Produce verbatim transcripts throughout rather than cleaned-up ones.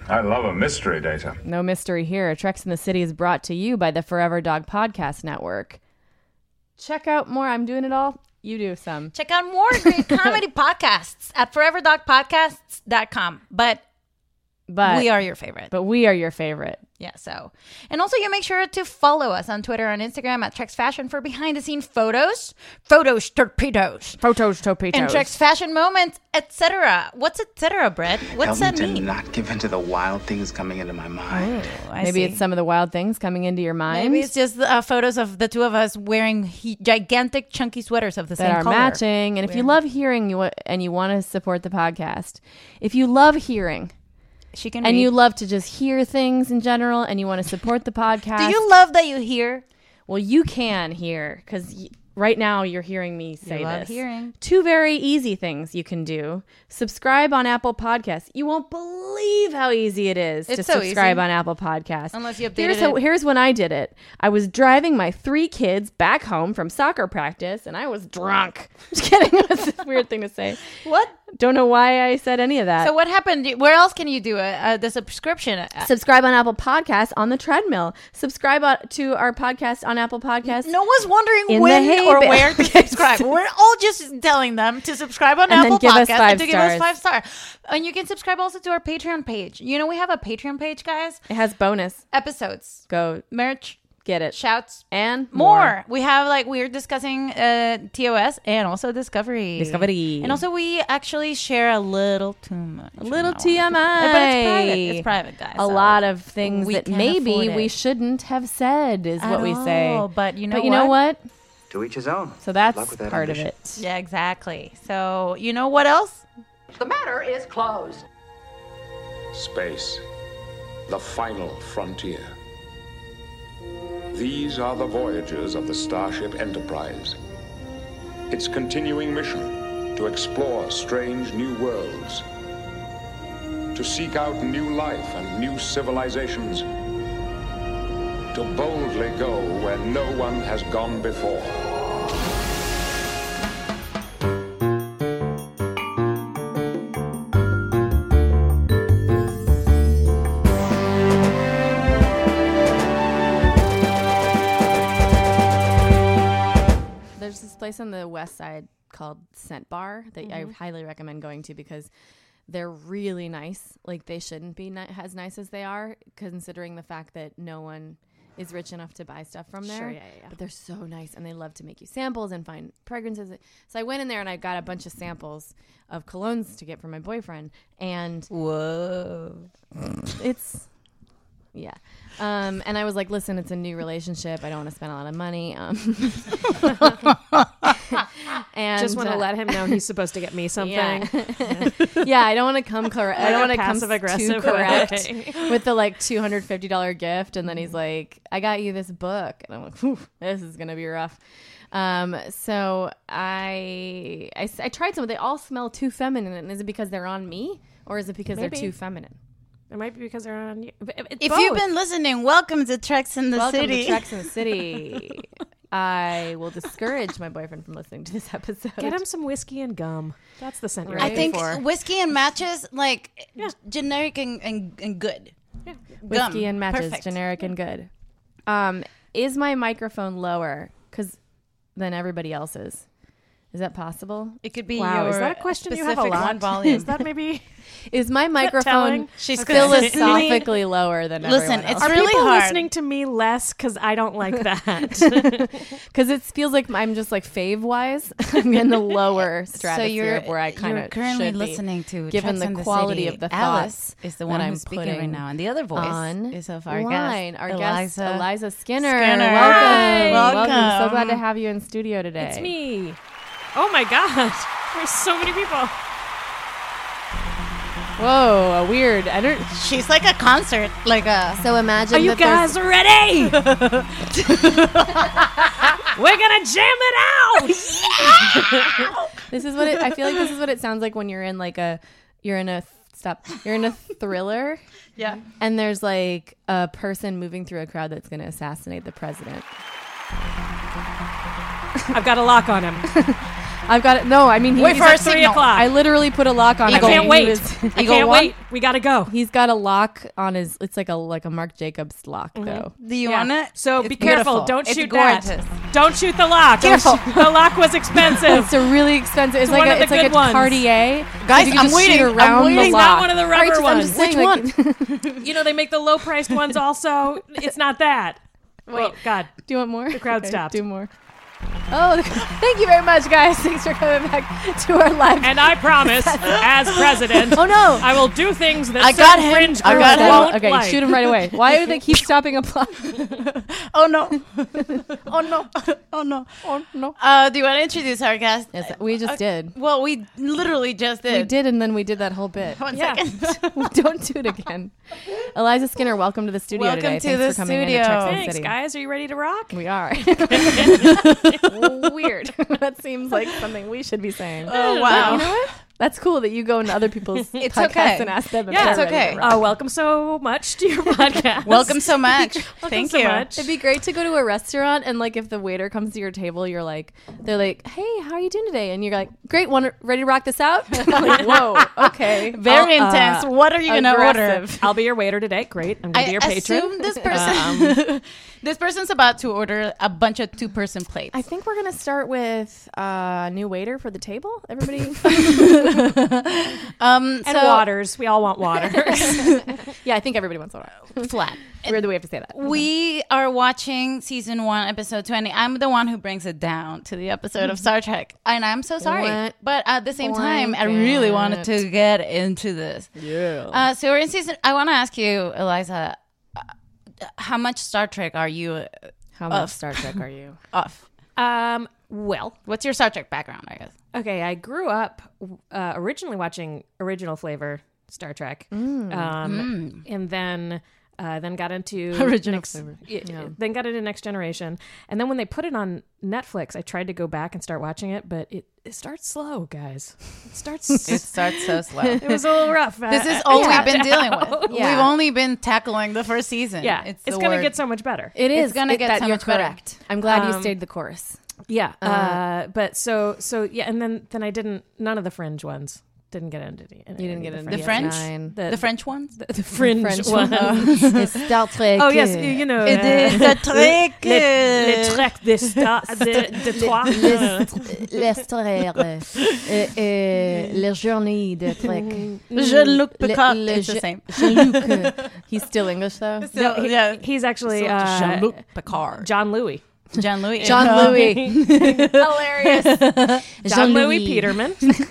I love a mystery, Data. No mystery here. Treks in the City is brought to you by the Forever Dog Podcast Network. Check out more. I'm doing it all. You do some. Check out more great comedy podcasts at forever dog podcasts dot com. But, but we are your favorite. But we are your favorite. Yeah, so. And also, you make sure to follow us on Twitter and Instagram at Treks Fashion for behind-the-scenes photos, photos torpedoes, photos torpedoes, and Treks Fashion moments, et cetera. What's et cetera, Brett? What's Help that me to mean? not give in to the wild things coming into my mind. Oh, I Maybe see. it's some of the wild things coming into your mind. Maybe it's just uh, photos of the two of us wearing he- gigantic, chunky sweaters of the that same are color. matching. And if you Weird. love hearing you and you want to support the podcast, if you love hearing. She can And read. you love to just hear things in general and you want to support the podcast. Do you love that you hear? Well, you can hear because y- right now you're hearing me say You love this. hearing. Two very easy things you can do. Subscribe on Apple Podcasts. You won't believe how easy it is It's to so subscribe easy. on Apple Podcasts. Unless you updated here's how, it. Here's when I did it. I was driving my three kids back home from soccer practice and I was drunk. Just kidding. That's a weird thing to say. What? Don't know why I said any of that. So what happened? Where else can you do it? Uh, the subscription. Uh, Subscribe on Apple Podcasts on the treadmill. Subscribe on, to our podcast on Apple Podcasts. No one's wondering In when the hay or bale. where to subscribe. We're all just telling them to subscribe on And then Apple give us Podcasts five and to give us stars. five stars. And you can subscribe also to our Patreon page. You know, we have a Patreon page, guys. It has bonus. Episodes, Go merch, get it. shouts, And more. more. We have like we're discussing uh, T O S and also Discovery. Discovery. And also we actually share a little too much. A little on T M I. that one. But it's private. It's private, guys. A so lot of things we that can't maybe afford we it. shouldn't have said is At what we say. all, But you know but you what? know what? To each his own. So that's Luck with that part ambition. of it. Yeah, exactly. So you know what else? The matter is closed. Space, the final frontier. These are the voyages of the Starship Enterprise. Its continuing mission to explore strange new worlds, to seek out new life and new civilizations, to boldly go where no one has gone before. There's this place on the west side called Scent Bar that I highly recommend going to because they're really nice. Like they shouldn't be ni- as nice as they are, considering the fact that no one is rich enough to buy stuff from there. Sure, yeah, yeah, yeah. But they're so nice, and they love to make you samples and find fragrances. So I went in there and I got a bunch of samples of colognes to get for my boyfriend, and Whoa. it's yeah. Um, and I was like, listen, it's a new relationship. I don't want to spend a lot of money. Um, and Just want to uh, let him know he's supposed to get me something. Yeah, yeah. I don't want to come correct. I don't want to come passive aggressive too correct way. with the like two hundred fifty dollar gift, and then he's like, "I got you this book," and I'm like, Whew, "This is gonna be rough." Um, so I, I I tried some. They all smell too feminine. And is it because they're on me, or is it because Maybe. they're too feminine? It might be because they're on you. It's If both. you've been listening, welcome to Treks in the Welcome City. to Treks in the City. I will discourage my boyfriend from listening to this episode. Get him some whiskey and gum. That's the scent you're Right. I looking think for. whiskey and matches, like Yeah. generic and, and, and good. Whiskey Gum. and matches, Perfect. generic and good. Um, is my microphone lower because than everybody else's? Is that possible? It could be Wow, your is that a question you have a specific lot? one volume. Is that maybe? Is my telling? microphone She's philosophically lower than Listen, everyone it's else? Are really people hard. listening to me less because I don't like that? Because it feels like I'm just like fave wise. I'm in the lower So stratosphere you're, of where I kind you're of currently should listening be, to given Treks the in quality City. of the Alice thoughts is the that one I'm who's speaking right putting now, and the other voice on is of our line. guest, Our Eliza. guest, Eliza Skinner. Skinner. Welcome. Hi. Welcome. So Welcome. glad to have you in studio today. It's me. Oh my god. There's so many people. Whoa, a weird. I don't. She's like a concert, like a. So imagine. Are you that there's- guys ready? We're gonna jam it out. This is what it, I feel like. This is what it sounds like when you're in like a. You're in a stop. You're in a thriller. Yeah. And there's like a person moving through a crowd that's going to assassinate the president. I've got a lock on him. I've got it. No, I mean, he, Wait he's for at our three signal. o'clock. I literally put a lock on I him. can't He wait. was- I Eagle can't one? wait. We gotta go. He's got a lock on his. It's like a like a Marc Jacobs lock Mm-hmm. though. Do you Yeah. want it? So It's be careful. beautiful. Don't It's shoot gorgeous. that. Don't shoot the lock. Don't Careful. shoot- The lock was expensive. It's a really expensive. It's, It's like one a, of the it's like good a ones. Cartier. Guys, You can I'm just shoot waiting. I'm around waiting. the It's lock. not one of the rubber Right, just- I'm ones. just saying, Which like- You know, they make the low priced ones also. It's not that. Wait, God. Do you want more? The crowd stopped. Do more. Oh, thank you very much, guys. Thanks for coming back to our live. And I promise, as president, oh no, I will do things that I some got him. fringe I group got him. won't okay, like. shoot him right away. Why do they keep stopping applause? Oh no! Oh no! Oh no! Oh no! Uh, do you want to introduce our guest? Yes, we just did. Well, we literally just did. We did, and then we did that whole bit. One Yeah. second. Don't do it again. Eliza Skinner, welcome to the studio Welcome today. to Thanks the for coming studio. into Texas Thanks, City. guys. Are you ready to rock? We are. Weird. That seems like something we should be saying. Oh wow! You know what? That's cool that you go into other people's It's podcasts okay. and ask them. if Yeah, they're it's ready to okay. rock. Uh, welcome so much to your podcast. Welcome so much. Welcome Thank so you. much. It'd be great to go to a restaurant and like if the waiter comes to your table, you're like, they're like, "Hey, how are you doing today?" And you're like, "Great, want ready to rock this out?" I'm like, whoa, okay, Very Uh, intense. What are you gonna order? aggressive. I'll be your waiter today. Great. I'm going to I be your patron. assume this person, this person's about to order a bunch of two-person plates. I think we're gonna start with a uh, new waiter for the table. Everybody, um, And so waters. We all want waters. yeah, I think everybody wants water. flat. Weird that we have to say that. We are watching season one, episode twenty. I'm the one who brings it down to the episode of Star Trek, and I'm so sorry. What? But at the same time, I really wanted to get into this. Yeah. Uh, so we're in season. I want to ask you, Eliza, uh, how much Star Trek are you uh, How much Of- Star Trek are you? off? um, well, What's your Star Trek background? I guess. okay. I grew up uh, originally watching original flavor Star Trek. Um, and then. Uh, then got into Original next, flavor. y- Yeah. Then got into Next Generation, and then when they put it on Netflix, I tried to go back and start watching it, but it, it starts slow, guys. It starts. It starts so slow. it was a little rough. This I- is I all we've tapped been dealing out. with. Yeah. We've only been tackling the first season. Yeah, it's, it's, the gonna word. get so much better. It is gonna it- get that so you're much better. correct. I'm glad you Um, stayed the course. Yeah, uh, but so so yeah, and then then I didn't. None of the fringe ones didn't get into the. You didn't get into The French? Nine. the, the French ones. the, the fringe, French ones. It's Star Trek. Oh yes, you, you know. It uh, is a trick. Le, le trek de star de, de toi. L'Esther, euh, euh, le journée de Trek. Jean-Luc Picard. Le- It's le the Je- same. Jean-Luc. uh, He's still English though. No, he- yeah. he's actually So uh, Jean-Luc Picard. John Louis. John Louis. John Louis. Hilarious. John Louis Peterman.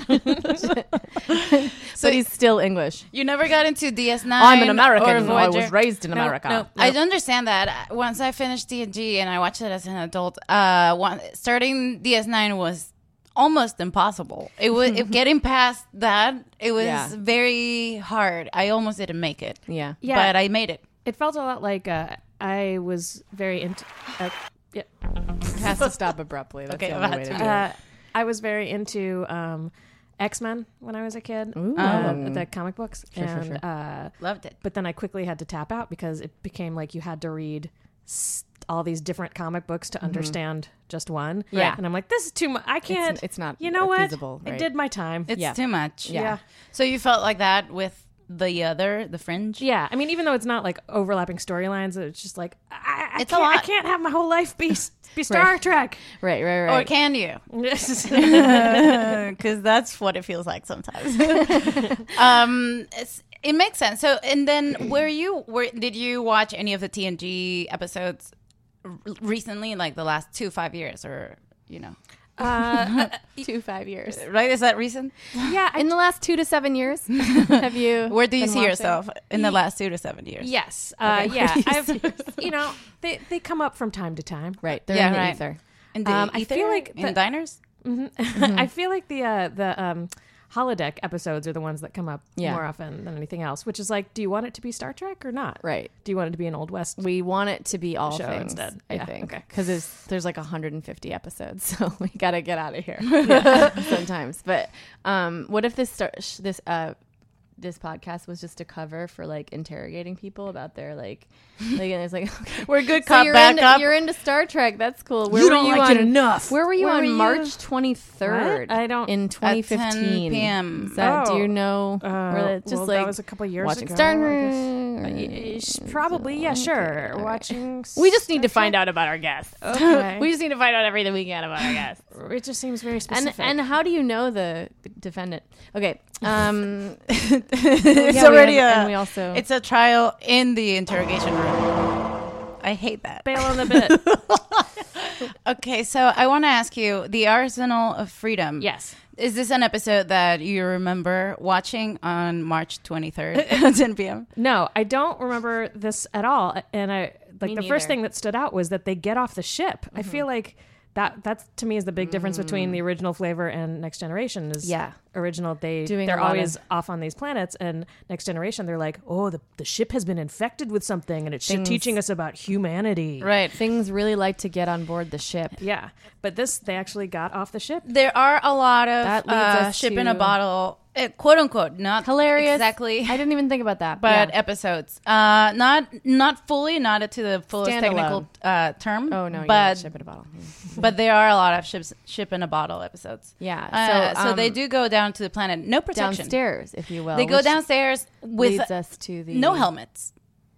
But he's still English. You never got into D S nine. I'm an or American. I Voyager? was raised in No, America. no. I understand that. Once I finished D and G and I watched it as an adult, uh, one, starting D S nine was almost impossible. It was if getting past that. It was Yeah. very hard. I almost didn't make it. Yeah. Yeah. But I made it. It felt a lot like uh, I was very into. Uh, yeah. It has to stop abruptly. That's Okay, the only well, way to that's do it. Uh, I was very into um, X-Men when I was a kid. Ooh. Uh, Um, the comic books. Sure, sure, and, sure. Uh, Loved it. but then I quickly had to tap out because it became like you had to read s- all these different comic books to understand just one. Yeah. And I'm like, this is too much. I can't. it's not You know what? feasible, I right? did my time. It's Yeah. too much. Yeah. yeah. So you felt like that with the other, the Fringe? Yeah, I mean, even though it's not like overlapping storylines, it's just like I, I It's a can't, lot. I can't have my whole life be be Star Right. Trek. Right, right, Or right. can you? yeah, Because that's what it feels like sometimes. um, it's, it makes sense. So, and then were you? Were did you watch any of the T N G episodes r- recently, like the last two five years, or you know? uh, Two five years. Right? Is that recent? yeah. I, In the last two to seven years, have you? Where do you been see watching? yourself in the last two to seven years? yes, uh, Okay. yeah. I've you know they they come up from time to time. Right, they're Yeah, in the right. ether. In the Um, I ether? feel like in the- diners. I feel like the uh, the um, holodeck episodes are the ones that come up Yeah. more often than anything else. Which is like, do you want it to be Star Trek or not? Right. Do you want it to be an Old West? We want it to be all Show things instead. I Yeah, think, okay. because there's there's like one hundred fifty episodes, so we gotta get out of here sometimes. But um, what if this star- sh- this uh this podcast was just a cover for like interrogating people about their like, like and it's like okay. We're good So cop, you're bad into, cop. You're into Star Trek. That's cool. Where You were don't you like on, it enough. Where were you Where on were you? March twenty-third? What? I don't- in twenty fifteen At ten p.m. Is that, Oh. do you know? Uh, where it's just well, like that was a couple years watching ago. Star I Trek. guess. Uh, Probably, yeah, sure. all right. Watching. We just need to Star find Trek? out about our guests. Okay. We just need to find out everything we can about our guests. It just seems very And specific. and how do you know the defendant? Okay. Um, It's yeah, we already have- a. and we also It's a trial in the interrogation room. I hate that. bail on the bit. Okay, so I want to ask you, the Arsenal of Freedom. Yes. Is this an episode that you remember watching on March twenty-third at ten p.m.? No, I don't remember this at all. And I like Me the first neither. thing that stood out was that they get off the ship. I feel like that that's to me is the big difference between the original Flavor and Next Generation. Is Yeah. original they Doing they're a lot always of- off on these planets, and Next Generation they're like, oh, the the ship has been infected with something, and it's Things- teaching us about humanity. Right. things really like to get on board the ship. Yeah, but this they actually got off the ship. There are a lot of That leads uh, us ship to- in a bottle, uh, quote unquote, not Hilarious. exactly, I didn't even think about that. but yeah. episodes. Uh, not not fully, not to the fullest Standalone. technical uh, term. oh no, you're but right, ship in a bottle. but there are a lot of ships ship in a bottle episodes. Yeah. Uh, So, so um, they do go down to the planet, no protection. downstairs, if you will. They go which downstairs with leads us to the no helmets.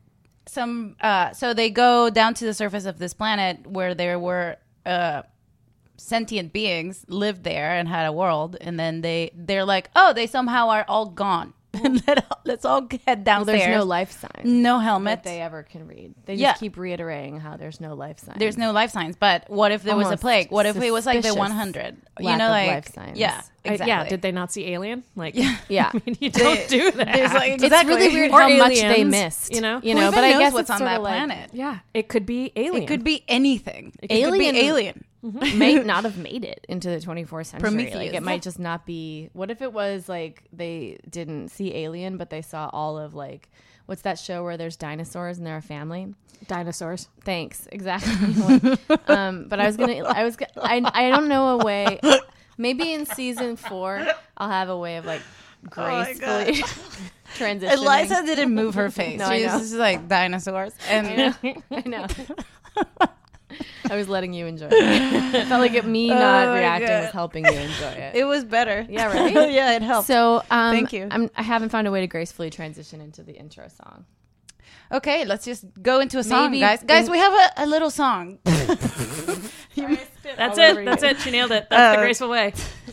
Some uh, so they go down to the surface of this planet where there were uh, sentient beings lived there and had a world, and then they they're like, oh, they somehow are all gone. Let, let's all head Well, downstairs. there's no life signs no that helmets. they ever can read. They just Yeah. keep reiterating how there's no life signs. There's no life signs. But what if there was a Almost plague? What if it was like the suspicious one hundred? You lack know, of like life signs. yeah, I- exactly. yeah, did they not see Alien? Like, Yeah. I mean, you don't do that. There's like It's exactly. really weird Or how much they aliens, missed. you know? you Who know. even But I knows guess what's it's on sorta that like, planet. Yeah, it could be Alien. It could be anything. It Alien- could be alien. may not have made it into the twenty-fourth century. Prometheus. Like it Yeah. might just not be. What if it was like they didn't see Alien, but they saw all of like what's that show where there's dinosaurs and they're a family? Dinosaurs. Thanks, exactly. um, but I was gonna. I was. Gonna, I. I don't know a way. Maybe in season four, I'll have a way of like gracefully transitioning. Eliza didn't move her face. No, she I was know. just like dinosaurs. And I know. I was letting you enjoy it. It felt like it, me not Oh my reacting God. was helping you enjoy it. it was better. Yeah, right? yeah, it helped. So, um, Thank you. I'm, I haven't found a way to gracefully transition into the intro song. Okay, let's just go into a song, Maybe guys. Guys, in- we have a, a little song. That's it. That's it. She nailed it. That's the Uh, graceful way.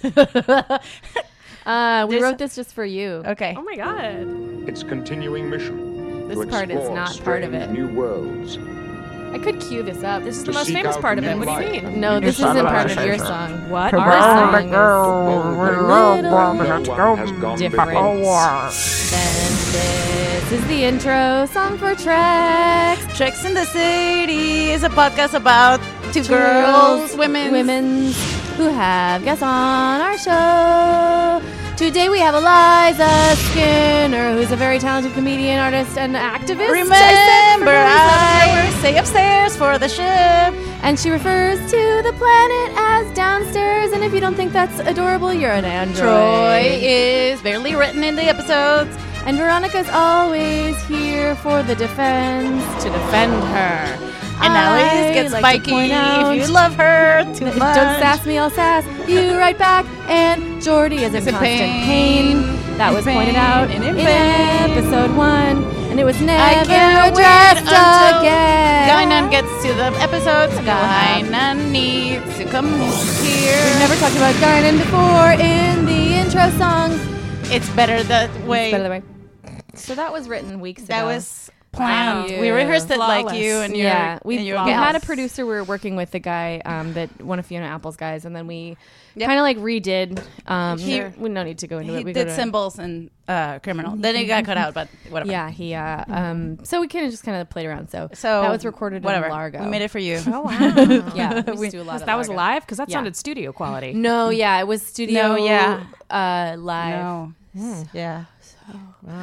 Uh, we There's- wrote this just for you. Okay. Oh my god. Its continuing mission This to part is explore not part of strange it. new worlds. I could cue this up. This is To the most seek famous out part of it. new What do you life. mean? No, this isn't part of your song. What? Our Our song song. is No little one has gone different. before. Then this is the intro song for Treks. Treks in the City is a podcast about two girls, women. women who have guests on our show. Today we have Eliza Skinner, who's a very talented comedian, artist, and activist. Remember, I I say upstairs for the ship. And she refers to the planet as downstairs. And if you don't think that's adorable, you're an android. Troy is barely written in the episodes. And Veronica's always here for the defense to defend her. And Alice gets like to point spiky out- if you love her too Don't much. sass me, I'll sass you right back. And Jordy is in It's a constant pain. pain. That In was pain. pointed out And in in pain. episode one. And it was I never can't wait addressed until again. Guinan gets to the episodes. Guinan needs to come here. We've never talked about Guinan before in the intro song. It's better the way. It's better the way. So that was written weeks ago. That was planned. Wow. We rehearsed it like Flawless. you and your yeah, we, and your we had a gals. producer we were working with, the guy um, that one of Fiona Apple's guys, and then we Yep. kind of like redid. Um, He- we we don't need to go into He it. We did go to- symbols and uh, criminal. Then it got cut out, but whatever. Yeah, he. Uh, um, so we kind of just kind of played around. So So that was recorded whatever. in Largo. We made it for you. Oh wow. Yeah, we used to do a lot of That was Largo. live because that Yeah. sounded studio quality. No, yeah, it was studio. No, yeah. uh, live. No. Yeah. Wow.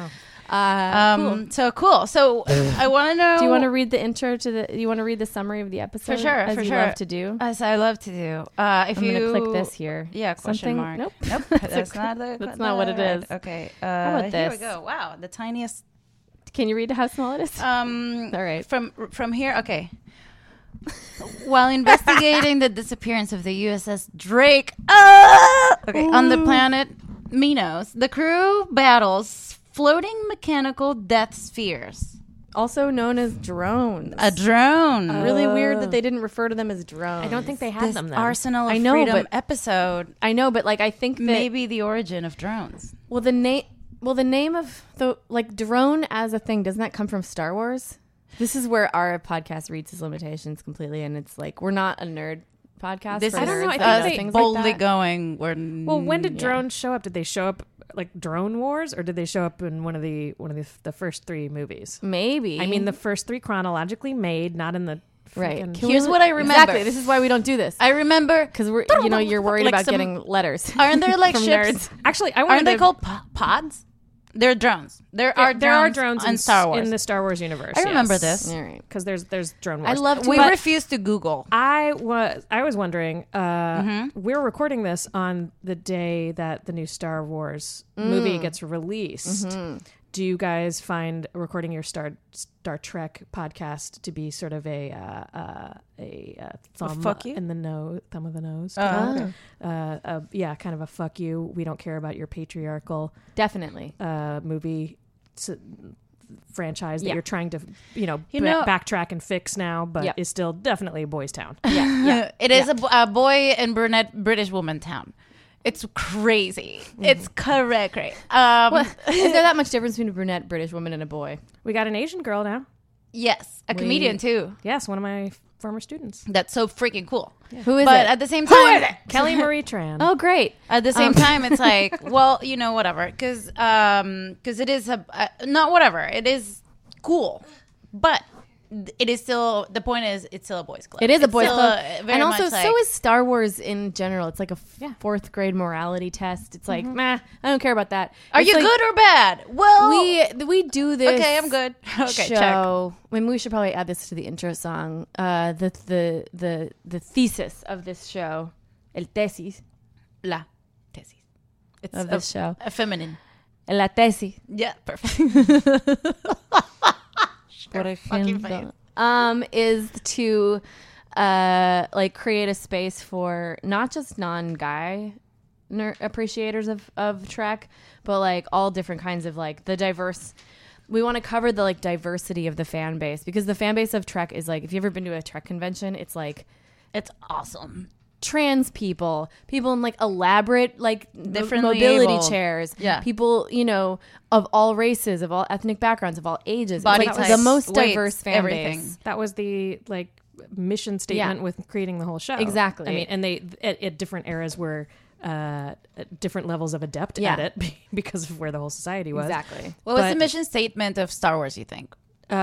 Uh, cool. Um, so cool. So I want to know. Do you want to read the intro to the? Do you want to read the summary of the episode? For sure, as for you sure. love to do. As I love to do. Uh, if I'm you gonna click this here. Yeah, question Something- mark. Nope. Nope. That's That's a- not the. that's not what it right. is. Okay. Uh, about Here we this? go. Wow, the tiniest. Can you read how small it is? Um. All right. From from here. Okay. While investigating the disappearance of the U S S Drake, uh, okay, on the planet Minos, the crew battles floating mechanical death spheres. Also known as drones. A drone. really weird that they didn't refer to them as drones. I don't think they had this them then. Arsenal of I know, Freedom but- episode. I know, but like I think that Maybe the origin of drones. well the name well the name of the like drone as a thing doesn't that come from Star Wars? This is where our podcast reaches its limitations completely, and it's like we're not a nerd podcast. This for is I don't know, I nerds think that us do they- things boldly like that. going. We're Well, when did yeah. drones show up? Did they show up like Drone Wars, or did they show up in one of the one of the, the first three movies? Maybe. I mean, the first three chronologically made, not in the right. frickin- Can Here's we- what I remember. Exactly. This is why we don't do this I remember. because we're you know you're worried Like about some- getting letters. Aren't there like from ships? nerds. Actually, I wanted Aren't they to- called po- pods? They're drones. There are Yeah, there are drones drones in on Star Wars. in the Star Wars universe. I remember this. All right. because there's there's drone I wars. love to. we but- refuse to Google. I was I was wondering. Uh, Mm-hmm. We're recording this on the day that the new Star Wars Mm. movie gets released. Mm-hmm. Do you guys find recording your Star Star Trek podcast to be sort of a uh, uh, a uh, thumb fuck you? in the nose, thumb of the nose? Oh, kind of? uh, uh, yeah, kind of a fuck you. We don't care about your patriarchal Definitely. uh, movie s- franchise that Yeah. you're trying to, you know, You ba- know- backtrack and fix now, but Yep. is still definitely a boys' town. Yeah. Yeah. It is a, bo- a boy and brunette British woman town. It's crazy. It's correct. Great. Um, Well, is there that much difference between a brunette British woman and a boy? We got an Asian girl now. yes, a comedian too. Yes, one of my former students, That's so freaking cool. Who is but it? at the same time, Kelly Marie Tran. Oh, great. at the same Um, time, it's like, well, you know, whatever, because um, because it is a uh, not whatever. It is cool, but it is still the point is it's still a boys' club. It is a It's boys' still club, a- very and also much so like- is Star Wars in general. It's like a f- fourth grade morality test. It's like, meh, I don't care about that. Are It's you like, good or bad? Well, We we do this. okay, I'm good. Okay, check. show. I mean, we should probably add this to the intro song. Uh, the the the the thesis of this show, el tesis La tesis. It's of a, this show, a feminine. la tesis. Yeah, perfect. Por fucking ejemplo, um, is to uh, like create a space for not just non-guy ner- appreciators of, of Trek, but like all different kinds of like the diverse. We want to cover the like diversity of the fan base because the fan base of Trek is like if you've ever been to a Trek convention, it's like It's awesome. trans people, people in like elaborate like Differently mobility abled. chairs, Yeah. people you know of all races, of all ethnic backgrounds, of all ages, Body it's like types, the most weights, diverse fan everything. base. That was the like mission statement Yeah. with creating the whole show. Exactly. I mean, and they at, at different eras were uh, at different levels of adept Yeah. at it because of where the whole society was. Exactly. What was But- the mission statement of Star Wars, you think? Uh,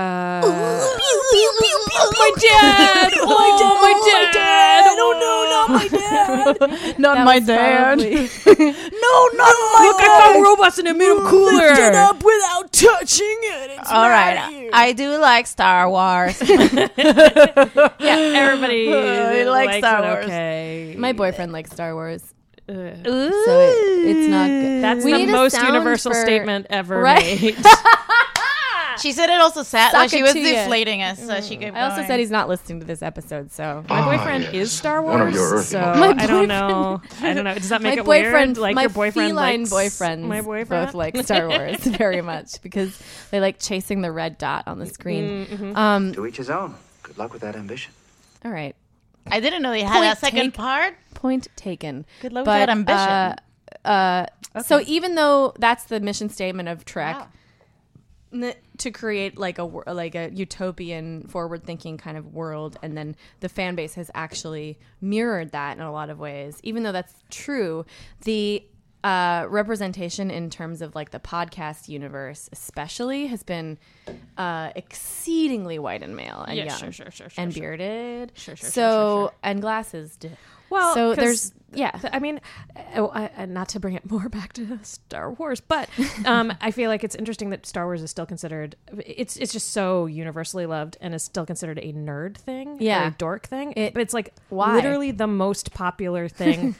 my dad! Oh, my dad! I don't know, not my dad! Not That was probably- No, not my Look, I found robots and I made them cooler! without touching it. All right. I do like Star Wars. Yeah, everybody I like likes Star it, Wars. okay. My boyfriend likes Star Wars, Uh, so it, it's not good. that's We the need a most sound universal for- statement ever Right? made. She said it also sat Suck like she it was to ya. deflating us, so she kept I also going. said he's not listening to this episode, so My Ah, boyfriend yes. is Star Wars, One of your earthy so models. My I don't boyfriend- know. I don't know. Does that make my it boyfriend, weird? Like my your boyfriend feline likes boyfriends, my boyfriend both like Star Wars very much because they like chasing the red dot on the screen. Mm-hmm. Um, To each his own. Good luck with that ambition. all right, I didn't know they had Point a second take- part. point taken. Good luck with But, that ambition. Uh, uh, So even though that's the mission statement of Trek, Wow. n- to create like a wor- like a utopian, forward-thinking kind of world, and then the fan base has actually mirrored that in a lot of ways. Even though that's true, the uh, representation in terms of like the podcast universe, especially, has been uh, exceedingly white and male and Yeah, young sure, sure, sure, sure, and sure. bearded. Sure, sure, sure, So sure, sure. and glasses. D- Well, so 'cause there's yeah. th- I mean, oh, I, uh, not to bring it more back to Star Wars, but um, I feel like it's interesting that Star Wars is still considered. It's it's just so universally loved and is still considered a nerd thing, Yeah. or a dork thing. It- but it's like why? literally the most popular thing.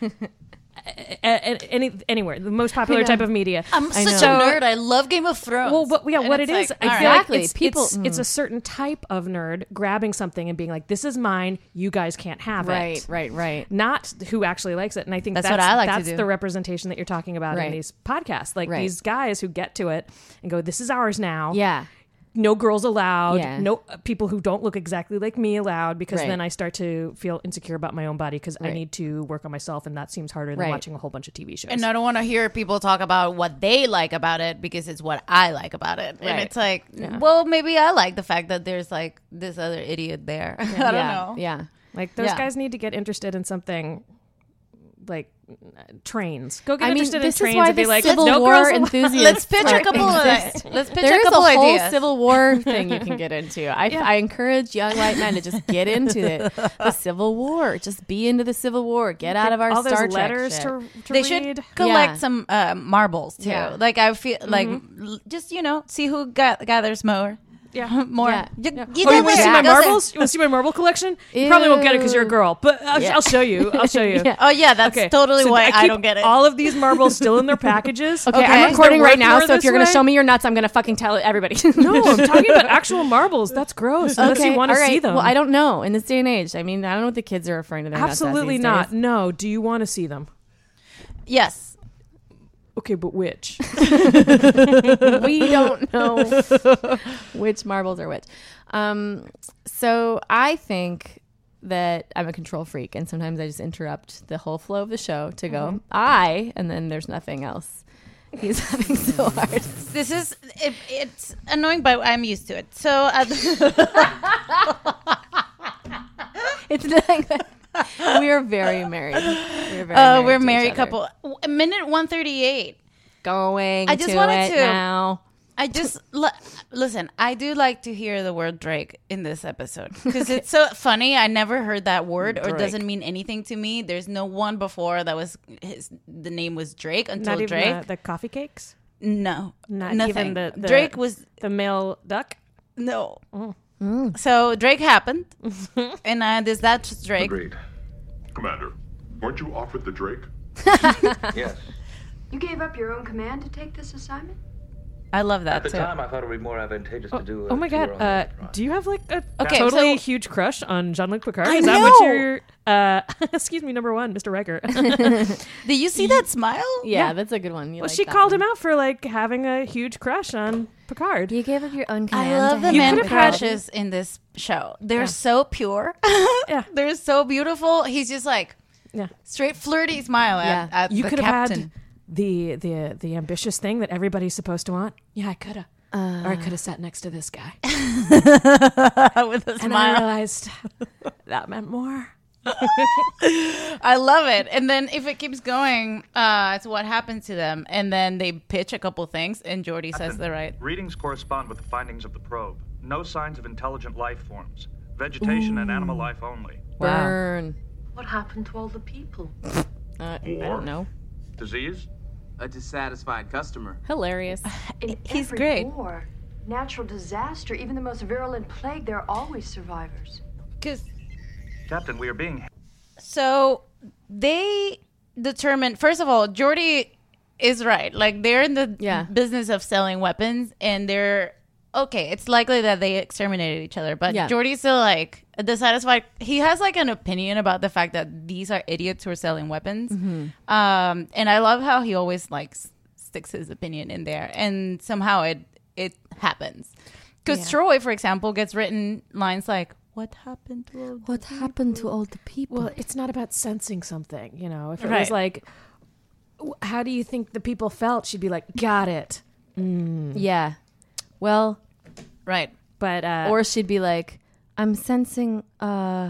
a- a- Any anywhere, the most popular know. type of media. I'm I such know. a nerd. I love Game of Thrones. Well, but yeah, And what it's it is, like, I all feel right. Exactly. like it's, People- it's, it's a certain type of nerd grabbing something and being like, "This is mine. You guys can't have Right, it." right, right. Not who actually likes it. And I think That's that's, what I like to that's do. the representation that you're talking about Right. in these podcasts. Like Right. these guys who get to it and go, "This is ours now." Yeah. No girls allowed. Yeah. No uh, people who don't look exactly like me allowed, because Right. then I start to feel insecure about my own body because I Right. need to work on myself, and that seems harder than Right. watching a whole bunch of T V shows. And I don't want to hear people talk about what they like about it because it's what I like about it. And Right. it's like, well, maybe I like the fact that there's like this other idiot there. I don't yeah. know. Yeah. Like those Yeah. guys need to get interested in something like uh, trains. Go get I mean, interested in this is trains why and be the like, Civil no War girls allowed." enthusiasts. Let's pitch are a couple of exist. let's pitch There's a couple a whole ideas. Civil War thing you can get into. I, I encourage young white men to just get into it. The Civil War. Just be into the Civil War. Get out of our all Star those Trek letters shit. to, to They read. should collect Yeah. some uh, marbles too. Yeah. Like I feel like l- just you know see who ga- gathers more. Yeah. more. Yeah. You, Yeah. you Oh, know you want to see what? my Goes in- marbles? You want to see my marble collection? You probably won't get it because you're a Ew. girl, but I'll, Yeah. I'll show you. I'll show you. Yeah. Oh yeah, that's Okay, totally so why I, keep don't get it. All of these marbles still in their packages. Okay, Okay. I'm recording They're right worth now, more so if this you're going to way? show me your nuts, I'm going to fucking tell everybody. No, I'm talking about actual marbles. That's gross. Unless you want to all right. see them. Well, I don't know. In this day and age, I mean, I don't know what the kids are referring to their nuts as Absolutely these not. days. No. Do you want to see them? yes. Okay, but which? We don't know which marbles are which. Um, so I think that I'm a control freak, and sometimes I just interrupt the whole flow of the show to go I, and then there's nothing else. He's having so hard. This is it, it's annoying, but I'm used to it. So uh, It's like that. We are very married. We're very uh, married we're to each married other. couple. W- Minute one thirty-eight. Going. I just to wanted it to- now. I just l- listen. I do like to hear the word Drake in this episode because it's so funny. I never heard that word, or it Drake. doesn't mean anything to me. There's no one before that was his. The name was Drake until Not even Drake. the, the coffee cakes? no, Not nothing. even the, the Drake was the male duck. no. Mm. So Drake happened, and uh, this that's Drake. Agreed. Commander, weren't you offered the Drake? Yes. You gave up your own command to take this assignment? I love that At the too. time, I thought it would be more advantageous to do. Oh my god! Uh, do you have like a Okay, totally so- huge crush on Jean-Luc Picard? I Is that what know! you're? Uh, excuse me, number one, Mister Riker. Did you see that smile? Yeah, Yeah. that's a good one. You Well, like she that called one. him out for like having a huge crush on Picard. You gave up your own I command. love to the him. man could've had- crushes in this show. They're Yeah. so pure. Yeah. They're so beautiful. He's just like Yeah, straight flirty smile at, Yeah. at you the could have captain. had the the the ambitious thing that everybody's supposed to want. Yeah, I could have, Uh, or I could have sat next to this guy, with a and I smile. realized that meant more. I love it. And then if it keeps going, uh, it's what happens to them. And then they pitch a couple things, and Geordi says the right. Readings correspond with the findings of the probe. No signs of intelligent life forms. Vegetation and animal life only. Burn. What happened to all the people? Uh, I don't know. Disease? A dissatisfied customer. Hilarious. In He's every great. war, natural disaster, even the most virulent plague, there are always survivors. Because Captain, we are being. so they determine. First of all, Geordi is right. Like they're in the Yeah. business of selling weapons, and they're okay. It's likely that they exterminated each other, but Yeah. Geordi's still like dissatisfied. He has like an opinion about the fact that these are idiots who are selling weapons. Mm-hmm. Um, and I love how he always like s- sticks his opinion in there, and somehow it it happens. Because Troy, for example, gets written lines like, "What happened to all the What happened to all the people? Well, it's not about sensing something, you know. If it Right. was like, "W- how do you think the people felt? She'd be like, got it. yeah. Well, right?" But uh, or she'd be like, I'm sensing uh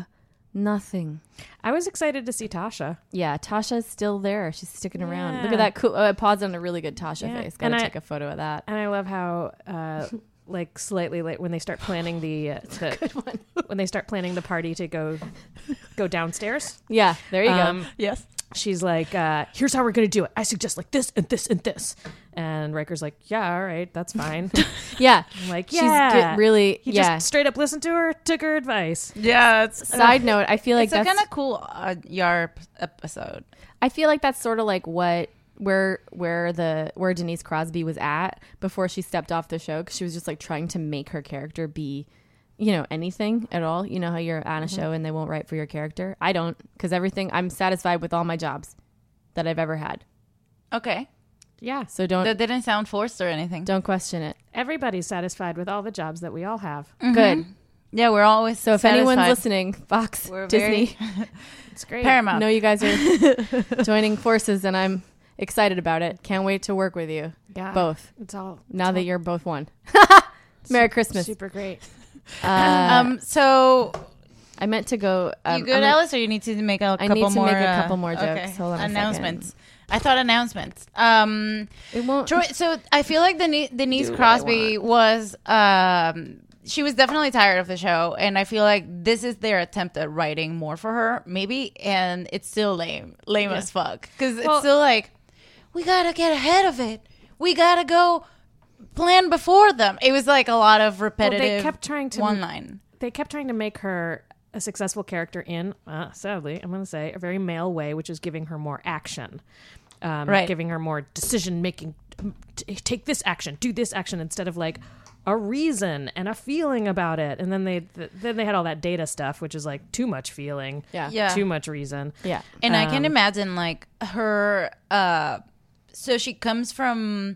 Nothing. I was excited to see Tasha. Yeah, Tasha's still there. She's sticking around. Look Yeah. at that cool. Oh, I paused on a really good Tasha Yeah. face. Gotta And I- take a photo of that. And I love how, uh, like, slightly late when they start planning the, uh, the when they start planning the party to go go downstairs. Yeah, there you Um, go. Yes. She's like, uh, here's how we're going to do it. I suggest like this and this and this. And Riker's like, yeah, all right, that's fine. Yeah, I'm like, she's yeah. get really. He yeah. just straight up listened to her, took her advice. Yeah. It's, Side note, I feel like it's a that's kind of cool uh, Yarp episode. I feel like that's sort of like what where where the where Denise Crosby was at before she stepped off the show, because she was just like trying to make her character be, you know, anything at all. You know how you're on a Mm-hmm. show and they won't write for your character. I don't, because everything I'm satisfied with all my jobs that I've ever had. Okay. Yeah. So don't That didn't sound forced or anything. don't question it. Everybody's satisfied with all the jobs that we all have. Good. Yeah, we're always So if anyone's satisfied. listening, Fox, We're Disney, very It's great. Paramount. know you guys are joining forces, and I'm excited about it. Can't wait to work with you. Yeah. Both. It's all Now it's that all you're both one. Merry Christmas. super great. Uh, Um. So I meant to go. Um, you good, I'm gonna- Alice, or you need to make a I couple need to more? make a uh, couple more jokes. Okay. Hold on a second. Announcements. I thought announcements. Um. It won't. Troy, so I feel like Denise, Denise Crosby was um she was definitely tired of the show, and I feel like this is their attempt at writing more for her, maybe, and it's still lame, lame as fuck, because Well- it's still like we gotta get ahead of it, we gotta go plan before them. It was like a lot of repetitive. Well, they kept trying to one line. They kept trying to make her a successful character in, uh, sadly, I'm going to say, a very male way, which is giving her more action, um, Right. giving her more decision making. T- take this action, do this action, instead of like a reason and a feeling about it. And then they th- then they had all that data stuff, which is like too much feeling, Yeah. Yeah. too much reason. Yeah. And I can Um, imagine like her uh so she comes from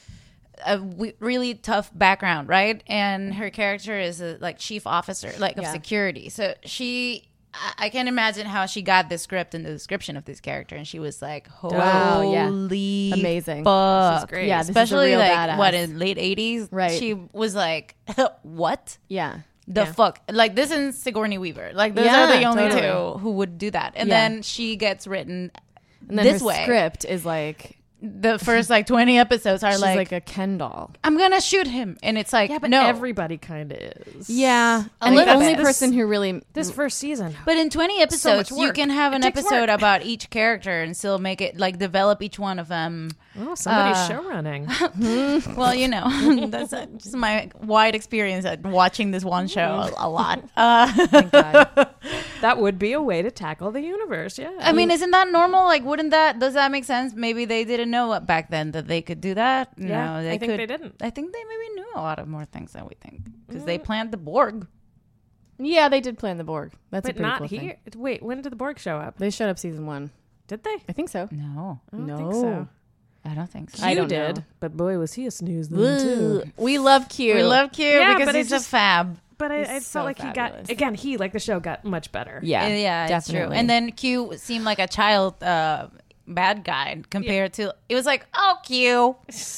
a w- really tough background, right? And her character is a like chief officer like of Yeah. security. So she I, I can imagine how she got the script and the description of this character, and she was like, holy Wow, yeah. Amazing. fuck. This is great. Yeah, this is a Especially real like badass. what, in late eighties? Right. She was like, what? Yeah. The Yeah. fuck, like this and Sigourney Weaver, like those Yeah, are the only totally. two who would do that. And Yeah. then she gets written And then this her way. script is like The first like twenty episodes are she's like, like, a Ken doll. I'm gonna shoot him, and it's like, Yeah, but no. everybody kind of is. Yeah. A And the little only bit. person who really This first season. But in twenty So episodes, much you work. can have It an takes episode work. about each character and still make it like develop each one of them. Oh, somebody's Uh, show running. Well, you know, that's uh, just my wide experience at watching this one show a, a lot. Uh, That would be a way to tackle the universe. Yeah. I mean, isn't that normal? Like, wouldn't that, does that make sense? Maybe they didn't know what back then that they could do that. You Yeah, know, they I think could, they didn't. I think they maybe knew a lot of more things than we think because they planned the Borg. Yeah, they did plan the Borg. That's a but pretty not cool here. thing. Wait, when did the Borg show up? They showed up season one. Did they? I think so. No, I don't no. think so. I don't think so. I You don't did, know. but boy, was he a snooze then Ugh. too. We love Q. We love Q Yeah, because but he's it's just- a fab. But I, He's I felt so like he fabulous. got again. He like the show got much better. Yeah, Yeah, yeah, it's true. definitely. And then Q seemed like a child uh, bad guy compared to, it was like, oh, Q.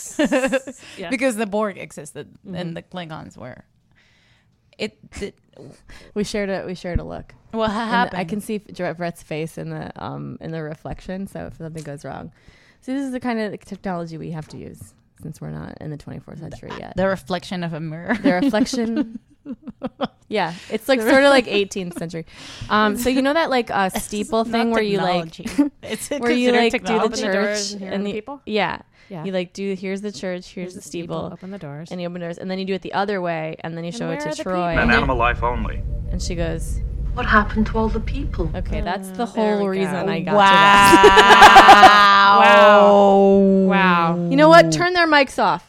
Yeah. Because the Borg existed and the Klingons were. It, it we shared a we shared a look. what And happened? I can see Brett's face in the um in the reflection. So if something goes wrong, so this is the kind of technology we have to use since we're not in the twenty-fourth century yet. the reflection of a mirror. The reflection. Yeah, it's like sort of like eighteenth century. Um, so you know that like uh, steeple thing where you like it's where you like do the Open the church doors and hear and the the people? Yeah, Yeah. you like do here's the church, here's the steeple, Open the doors. and you open doors, and then you do it the other way, and then you show it where to are the Troy, And animal life only. and she goes, What happened to all the people? "Okay, that's the there whole we reason go. I got to that." Wow. Wow. You know what? Turn their mics off.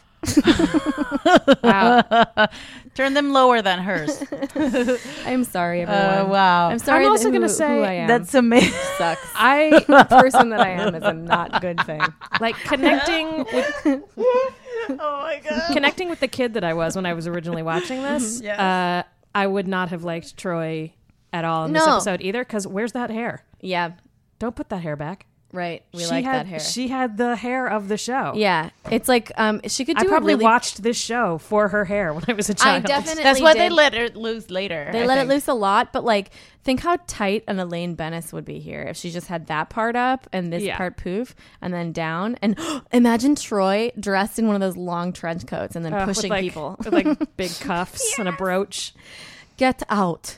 Wow. Turn them lower than hers. I'm sorry, everyone. Uh, wow. I'm sorry. I'm also that gonna who- say who I am. That's amazing. sucks. I, the person that I am, is a not good thing. Like connecting with Oh my God. connecting with the kid that I was when I was originally watching this. Yes. uh, I would not have liked Troy at all in this No. episode either. Because where's that hair? Yeah, Don't put that hair back. Right. We she like had, that hair. She had the hair of the show. Yeah. It's like um she could do I probably a really watched this show for her hair when I was a I child. definitely That's why they did. let it loose later. They I let think. it loose a lot, but like think how tight an Elaine Bennis would be here if she just had that part up and this Yeah. part poof and then down. And imagine Troy dressed in one of those long trench coats and then Uh, pushing with like, people. with like big cuffs and a brooch. Get out.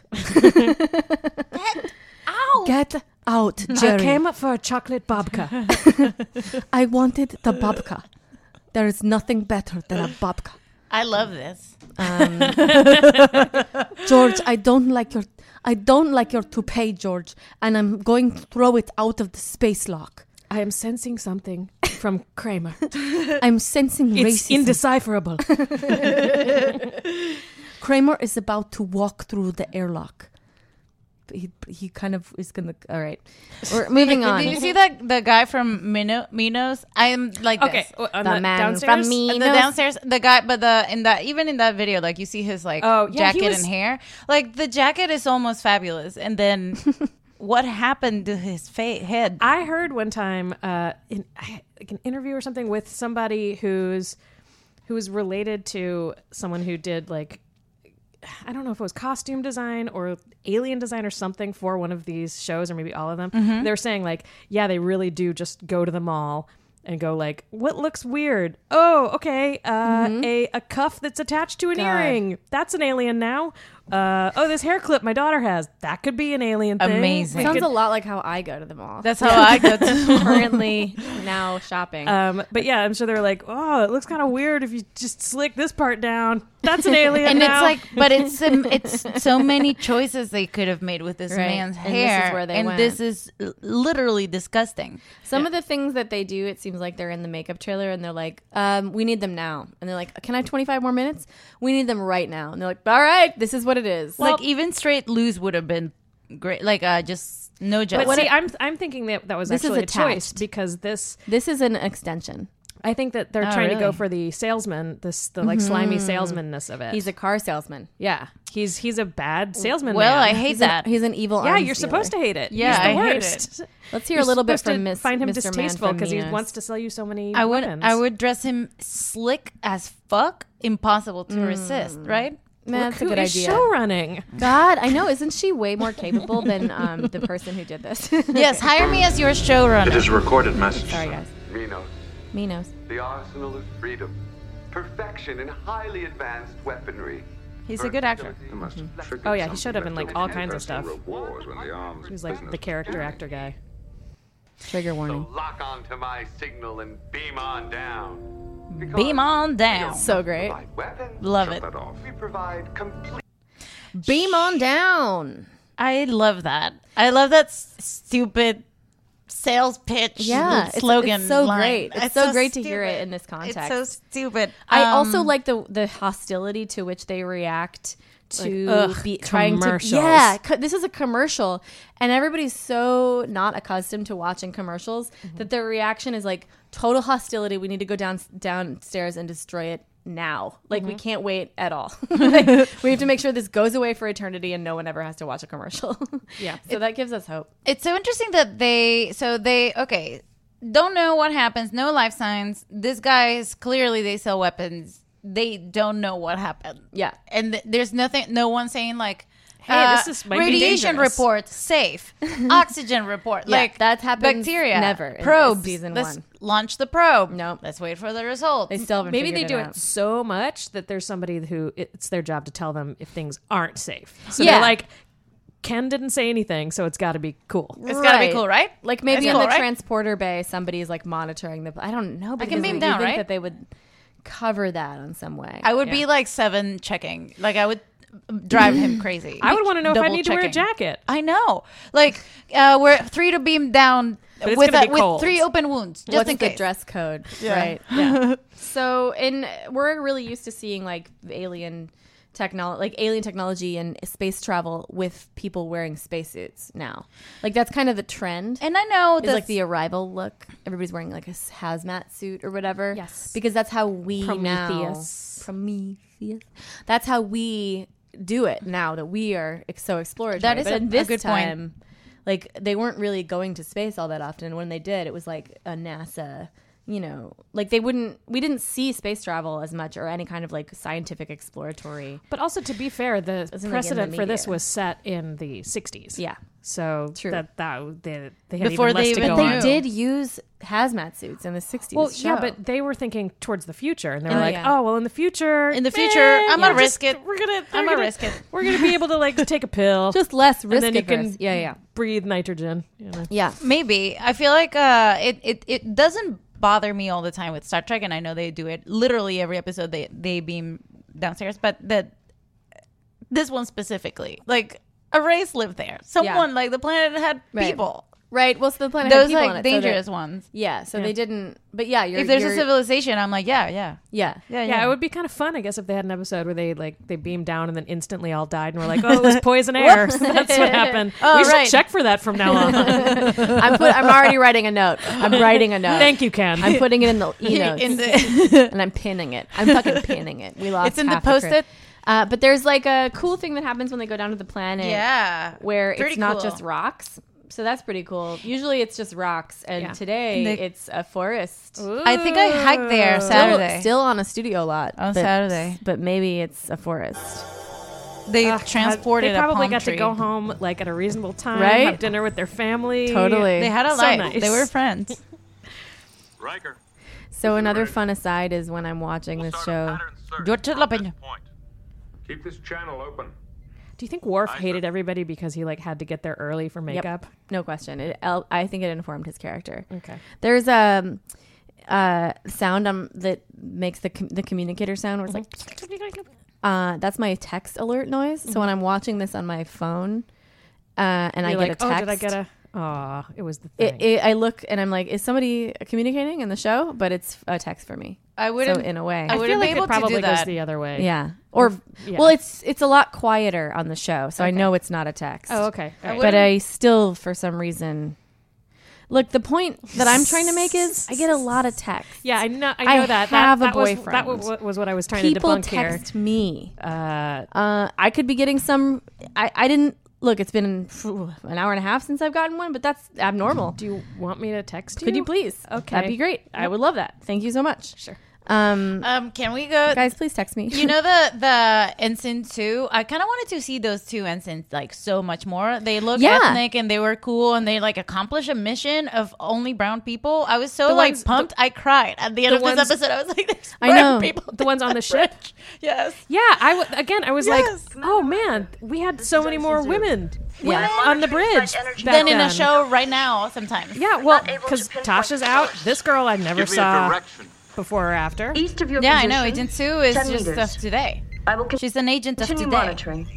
Ow! Get out, I Jerry. came up for a chocolate babka. I wanted the babka. There is nothing better than a babka. I love this. Um, George, I don't like your I don't like your toupee, George, and I'm going to throw it out of the space lock. I am sensing something from Kramer. I'm sensing It's racism. indecipherable. Kramer is about to walk through the airlock. He he kind of is gonna. All right, we're moving on. Did you see that the guy from Mino, Minos? I'm like Okay, this. well, on The the man downstairs? from me. The Minos? downstairs, the guy, but the in that even in that video, like you see his like Oh, yeah, he jacket was- and hair. Like the jacket is almost fabulous, and then what happened to his fa- head? I heard one time uh, in I- like an interview or something with somebody who's who was related to someone who did like I don't know if it was costume design or alien design or something for one of these shows or maybe all of them. Mm-hmm. They were saying like, yeah, they really do just go to the mall and go like, what looks weird? Oh, okay, uh, a a cuff that's attached to an God. earring. That's an alien now. Uh, oh, this hair clip my daughter has. That could be an alien thing. Amazing. We Sounds could- a lot like how I go to the mall. That's how I go to. currently now shopping. Um, but yeah, I'm sure they're like, oh, it looks kind of weird if you just slick this part down. That's an alien And now. it's like, but it's um, it's so many choices they could have made with this Right. man's And this is hair, where they and went. this is l- literally disgusting. Some of the things that they do, it seems like they're in the makeup trailer and they're like, um, we need them now. And they're like, can I have twenty-five more minutes? We need them right now. And they're like, all right, this is what it is. like even straight loose would have been great. Like uh, just no joke. but see, I'm I'm thinking that that was This is actually a choice attached. because this. This is an extension. I think that they're Oh, trying to go really? for the salesman, this the like slimy salesmanness of it. He's a car salesman. yeah, he's he's a bad salesman. well, man. I hate He's that. An, he's an evil Yeah, arms you're dealer. supposed to hate it. Yeah, He's the I hate worst. Let's hear You're a little bit supposed from to Miss find him Mister Man distasteful from because he Minos. wants to sell you so many I would weapons. I would dress him slick as fuck, impossible to resist, right? Man, that's a Who good is idea. show running. God, I know. Isn't she way more capable than um, the person who did this? Yes, hire me as your It showrunner. is a recorded message. Sorry, guys. Minos, Minos. the arsenal of freedom, perfection in highly advanced weaponry. He's a good actor. Oh yeah, he showed up in like all kinds of stuff. Rewards when the arms He was like business the character actor guy. Trigger warning. So lock onto my signal and beam on down. Because Beam on we down. don't So great. provide weapons. Love Shut it. that off. We provide complete. Beam on down. I love that. I love that s- stupid sales pitch Yeah, it's- slogan. it's so line. great. It's so great to hear it stupid. in this context. It's so stupid. I Um, also like the the hostility to which they react to Like, ugh, be trying to. commercials. Yeah, co- this is a commercial, and everybody's so not accustomed to watching commercials that their reaction is like total hostility. We need to go down downstairs and destroy it now. Like we can't wait at all. Like, we have to make sure this goes away for eternity, and no one ever has to watch a commercial. Yeah. so that gives us hope. It's so interesting that they so they okay don't know what happens, no life signs. This guy is clearly they sell weapons. They don't know what happened. Yeah. And th- there's nothing, no one saying like, Hey, this is- might be radiation dangerous. report safe, oxygen report. Yeah, like that happens bacteria never in probes. season Let's one. launch the probe. Nope. Let's wait for the result. They still haven't Maybe they figured do it it out. so much that there's somebody who it's their job to tell them if things aren't safe. So Yeah. they're like, Ken didn't say anything, so it's got to be cool. It's gotta be cool, right? Like maybe It's in cool, the right? transporter bay, somebody's like monitoring the. I don't know. I can because beam you down, think right? That they would cover that on some way. I would Yeah. be like seven checking. Like I would drive him crazy. I would want to know if I Double need to wear a checking. jacket. I know. Like uh, we're three to beam down But it's with gonna a, be with cold. three open wounds, just What's in the case. dress code? Yeah. Right. Yeah. So, in we're really used to seeing like alien technology, like alien technology and space travel with people wearing spacesuits now. Like that's kind of the trend. And I know It's that's like the arrival look. Everybody's wearing like a hazmat suit or whatever. Yes. Because that's how we Prometheus. now Prometheus. That's how we do it now that we are ex- so exploratory. That is but a- in a this good point. time, like they weren't really going to space all that often. When they did, it was like a NASA, you know, like they wouldn't, we didn't see space travel as much or any kind of like scientific exploratory. But also, to be fair, the Wasn't, like, in precedent the for this media. was set in the sixties. Yeah. So True. that, that they, they had Before even less they to even go But on. they did use hazmat suits in the sixties. Well, show. yeah, but they were thinking towards the future, and they were Oh, like, yeah. "Oh, well, in the future, In the eh, future, I'm yeah, gonna risk just- it. We're gonna, I'm we're gonna risk it. We're gonna be able to like take a pill, just less risk and then you averse. can, Yeah, yeah, breathe nitrogen. You know? yeah. Maybe. I feel like uh, it, it, it doesn't bother me all the time with Star Trek, and I know they do it literally every episode. They they beam downstairs, but that this one specifically, like a race lived there. Someone like the planet had Right. people. Right. Well, so the planet had Those people like on it, so dangerous that- ones. Yeah. So Yeah. they didn't. But yeah, you're, If there's you're, a civilization, I'm like, yeah, yeah, yeah. yeah, Yeah, it would be kind of fun, I guess, if they had an episode where they like they beamed down and then instantly all died, and we're like, "Oh, it was poison air." So that's what happened. Oh, we should right. check for that from now on. I'm put, I'm already writing a note. I'm writing a note. Thank you, Ken. I'm putting it in the e notes In the- and I'm pinning it. I'm fucking pinning it. We lost. It's in the half crew. Post-it? Uh, but there's like a cool thing that happens when they go down to the planet. Yeah. where Pretty it's not cool. just rocks. So that's pretty cool. Usually it's just rocks, and Yeah. today And they- it's a forest. I think I hiked there Still- Saturday. Still, on a studio lot On but- Saturday. but maybe it's a forest. They Ugh, transported They probably a palm got tree. to go home like at a reasonable time, Right? have dinner with their family. Totally. They had a So life. nice. They were friends. Riker. So another fun aside is when I'm watching this show. Your jalapeno. Keep this channel open. Do you think Worf hated everybody because he like had to get there early for Yep. makeup? No question. It, el- I think it informed his character. Okay. There's a uh, sound um, that makes the com- the communicator sound where it's like, uh, that's my text alert noise. So when I'm watching this on my phone, uh, and I You're get like, a text, oh, did I get a? Oh, it was the it, thing. it, I look and I'm like, is somebody communicating in the show? But it's a text for me. I So wouldn't. in a way, I I wouldn't feel be like able it probably to do goes that. the other way. yeah. Or yeah. well, it's it's a lot quieter on the show, so I know it's not a text. Oh, okay. All right. But I still, for some reason, look. The point that I'm trying to make is, I get a lot of text. Yeah, I know. I know I that. have that, a that was- boyfriend. that was, was what I was trying People to debunk here. text me. Uh, Uh, I could be getting some. I, I didn't look. It's been phew, an hour and a half since I've gotten one, but that's abnormal. do you want me to text you? Could you please? Okay. That'd be great. I Yep. would love that. Thank you so much. Sure. Um, Um, can we go, guys, please text me. You know the the ensign too. I kind of wanted to see those two ensigns like so much more. They look Yeah. ethnic and they were cool and they like accomplish a mission of only brown people. I was so The like ones- pumped. I cried at the end the of this ones- episode. I was like, "There's I brown know. people." The ones on the ship. Yes. Yeah, I w- again, I was Yes. like, oh man, we had so many more women Yeah. on the bridge. back Then in a then. show right now, sometimes. Yeah, well, because Tasha's out. This girl I never Give me a saw direction. before or after. East of your Yeah, I position, know. Agent Sue is ten just meters. of today. I will She's an agent of continue today. monitoring.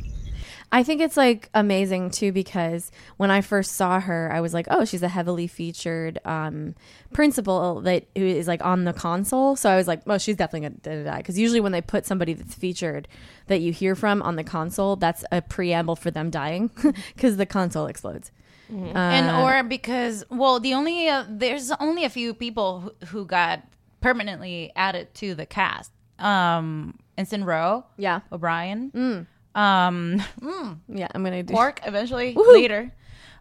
I think it's like amazing too, because when I first saw her, I was like, oh, she's a heavily featured um, principal that who is like on the console. So I was like, well, she's definitely gonna die, because usually when they put somebody that's featured that you hear from on the console, that's a preamble for them dying, because the console explodes. Uh, and or because well, the only uh, there's only a few people who, who got permanently added to the cast. Um, Ensign Rowe, yeah, O'Brien, Mm. um, mm, yeah, I'm gonna do Quark eventually Woohoo. later.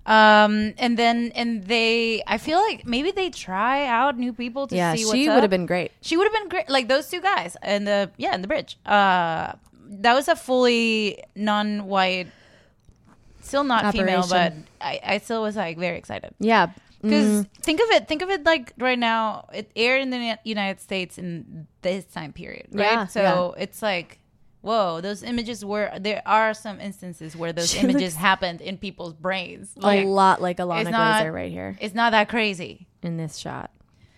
Um, and then and they, I feel like maybe they try out new people to Yeah, see what's she up. would have been great. She would have been great, like those two guys and the yeah, in the bridge. Uh, that was a fully non-white, still not female, but Operation. I, I still was like very excited. Yeah, Because Mm. think of it, think of it like right now, it aired in the Uni- United States in this time period, right? Yeah, so it's like, whoa, those images were. There are some instances where those She images looks happened in people's brains. a lot like Alana it's not- Glazer right here It's not that crazy. in this shot.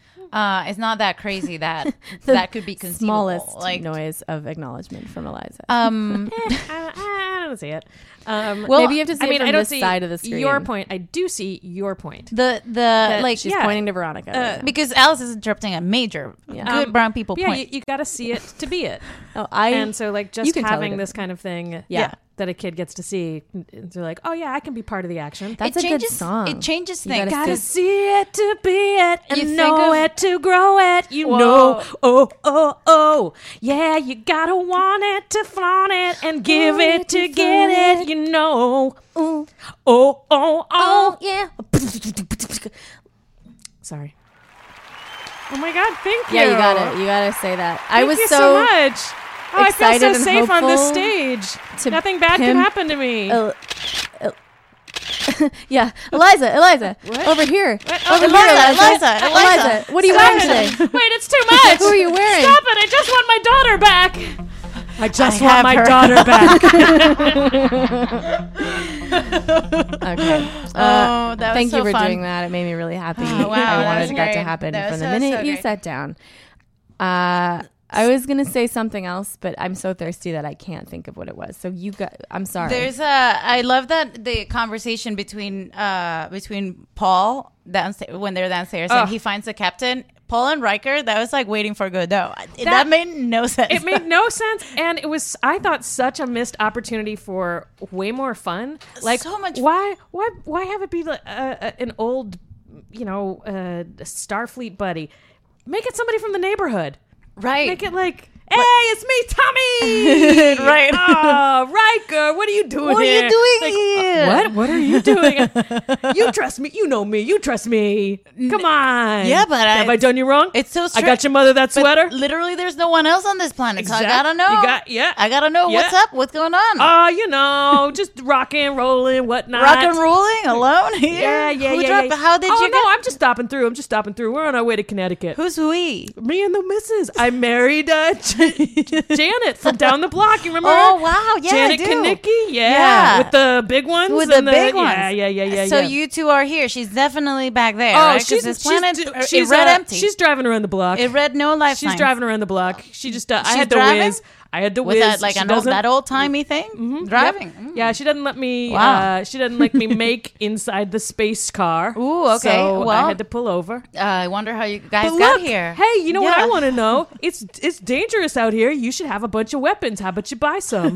Uh, it's not that crazy that The that could be conceivable. smallest like noise of acknowledgement from Eliza. um. Eh, I, I don't see it. Um, Well, maybe you have to see I it mean, from I don't this see side of the screen. your point. I do see your point. The the like She's yeah. pointing to Veronica. uh, right now. because Alice is interrupting a major Yeah. good Um, brown people Yeah, point. you, you got to see it to be it. oh, I And so, like, you just can tell having it this is. kind of thing, Yeah. that a kid gets to see, they're like, oh yeah, I can be part of the action. That's it a changes, good song. It changes You things. gotta Gotta see- see it to be it and You think know of- it to grow it. You Whoa. know, oh, oh, oh. Yeah, you gotta want it to flaunt it and give it to get it. You know, Oh, oh, oh. Oh yeah. Sorry. Oh my God! Thank you. Yeah, you gotta you gotta say that. I Thank was you so, so much. Oh, I feel excited so and safe on this hopeful stage. to Nothing bad can pimp- happen to me. El- El- yeah, Eliza, Eliza, What? over here, What? over Oh, here, Eliza, Eliza, Eliza, Eliza. What are you Stop wearing it. today? Wait, it's too much. Who are you wearing? Stop it! I just want my daughter back. I just I want have my her. daughter back. Okay. Uh, Oh, that was thank so you for fun. doing that. It made me really happy. Oh, wow, I that wanted was that great. to happen That from was the so, minute so you great. sat down. Uh, I was gonna say something else, but I'm so thirsty that I can't think of what it was. So you got. I'm sorry. There's a. I love that the conversation between uh between Paul downstairs when they're downstairs Oh. and he finds the captain. Paul and Riker. That was like waiting for Godot. That, That- made no sense. It made no sense, and it was. I thought such a missed opportunity for way more fun. Like So much- Why? Why? Why have it be like uh, uh, an old, you know, uh, Starfleet buddy? Make it somebody from the neighborhood. right. Make it like, hey, it's me, Tommy. Right. Oh, Riker, what are you doing What are here? you doing Like, here? What? What are you doing? You trust me. You know me. You trust me. Come on. Yeah, but I- have I done you wrong? It's so I strange. got your mother that But sweater. literally, there's no one else on this planet, so I Exact- gotta know. You got yeah. I gotta know Yeah. what's up, what's going on. Oh, you know, just rocking, rolling, whatnot. Rock and rolling alone here. Yeah, yeah, Who yeah, dropped- yeah. How did oh, you no, get? I'm just stopping through. I'm just stopping through. We're on our way to Connecticut. Who's we? Me and the missus. I married uh, J- Janet from down the block. You remember Oh her? wow, yeah, Janet I do. Kanicki? Yeah. Yeah. With the big ones? With the and big ones. Yeah, yeah, yeah, yeah. So yeah. you two are here. She's definitely back there. Oh, right? 'Cause she's, this she's, planet. do- uh, she's it read uh, empty. She's driving around the block. It read no life She's signs. driving around the block. She just, uh, I She's had the driving? whiz. I had the with whiz. that like She an old, doesn't- that old timey thing. Mhm, Driving. yep. Mm. Yeah, she doesn't let me. Wow. Uh, she doesn't let me make inside the space car. Ooh, okay. So Well, I had to pull over. Uh, I wonder how you guys But got look, here. hey, you know what I Yeah. want to know? It's it's dangerous out here. You should have a bunch of weapons. How about you buy some?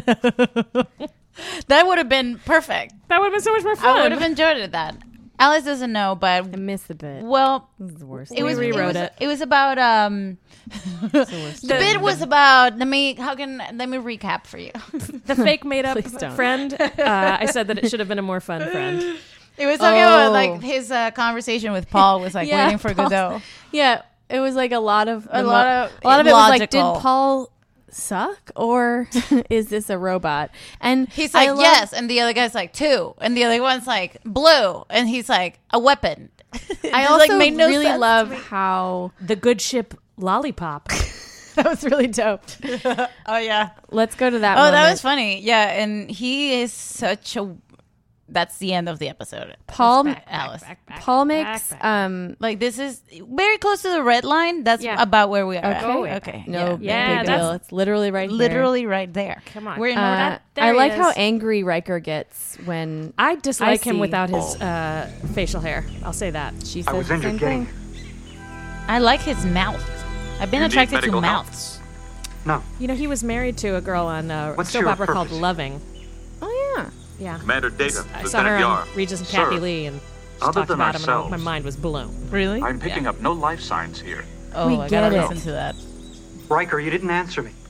That would have been perfect. That would have been so much more fun. I would have enjoyed it. That Alice doesn't know, but I missed the bit. well, This is the worst. it was We rewrote it. Was, it. it was about um. the bit was about. Let me. How can? Let me recap for you. the fake made up Please don't. friend. Uh, I said that it should have been a more fun friend. It was talking about Oh. like his uh, conversation with Paul was like Yeah, waiting for Paul's- Godot. Yeah, it was like a lot of A the lot of a lot of it was like, did illogical. Paul suck or is this a robot? And He's I like, love- yes, and the other guy's like two, and the other one's like blue, and he's like a weapon. I It, also like, made no really sense to love me. how The good ship lollipop. that was really dope. Oh yeah. Let's go to that. Oh, that moment. was funny. Yeah, and he is such a. That's the end of the episode. Paul. Back, back, Alice. back, back, Paul back, makes back. um Like this is very close to the red line. That's Yeah. about where we are. at. Okay. Okay. no Yeah, big that's- deal. It's literally right here. Literally right there. Come on. We're in Uh, order. There I he like is. how angry Riker gets when I dislike I him see. without his uh, facial hair. I'll say that. she I says was the injured same getting thing. I like his mouth. I've been You need attracted to medical help? mouths. No. You know, he was married to a girl on a What's soap your opera called purpose? Loving. Oh yeah. Yeah. Commander Data, I saw her Lieutenant on Yar. Regis and Sir, Kathy Lee, and she other talked than about him, and I- ourselves, my mind was blown. Really? I'm picking up no life signs here. Oh, We I get gotta it. listen to that. Riker, you didn't answer me.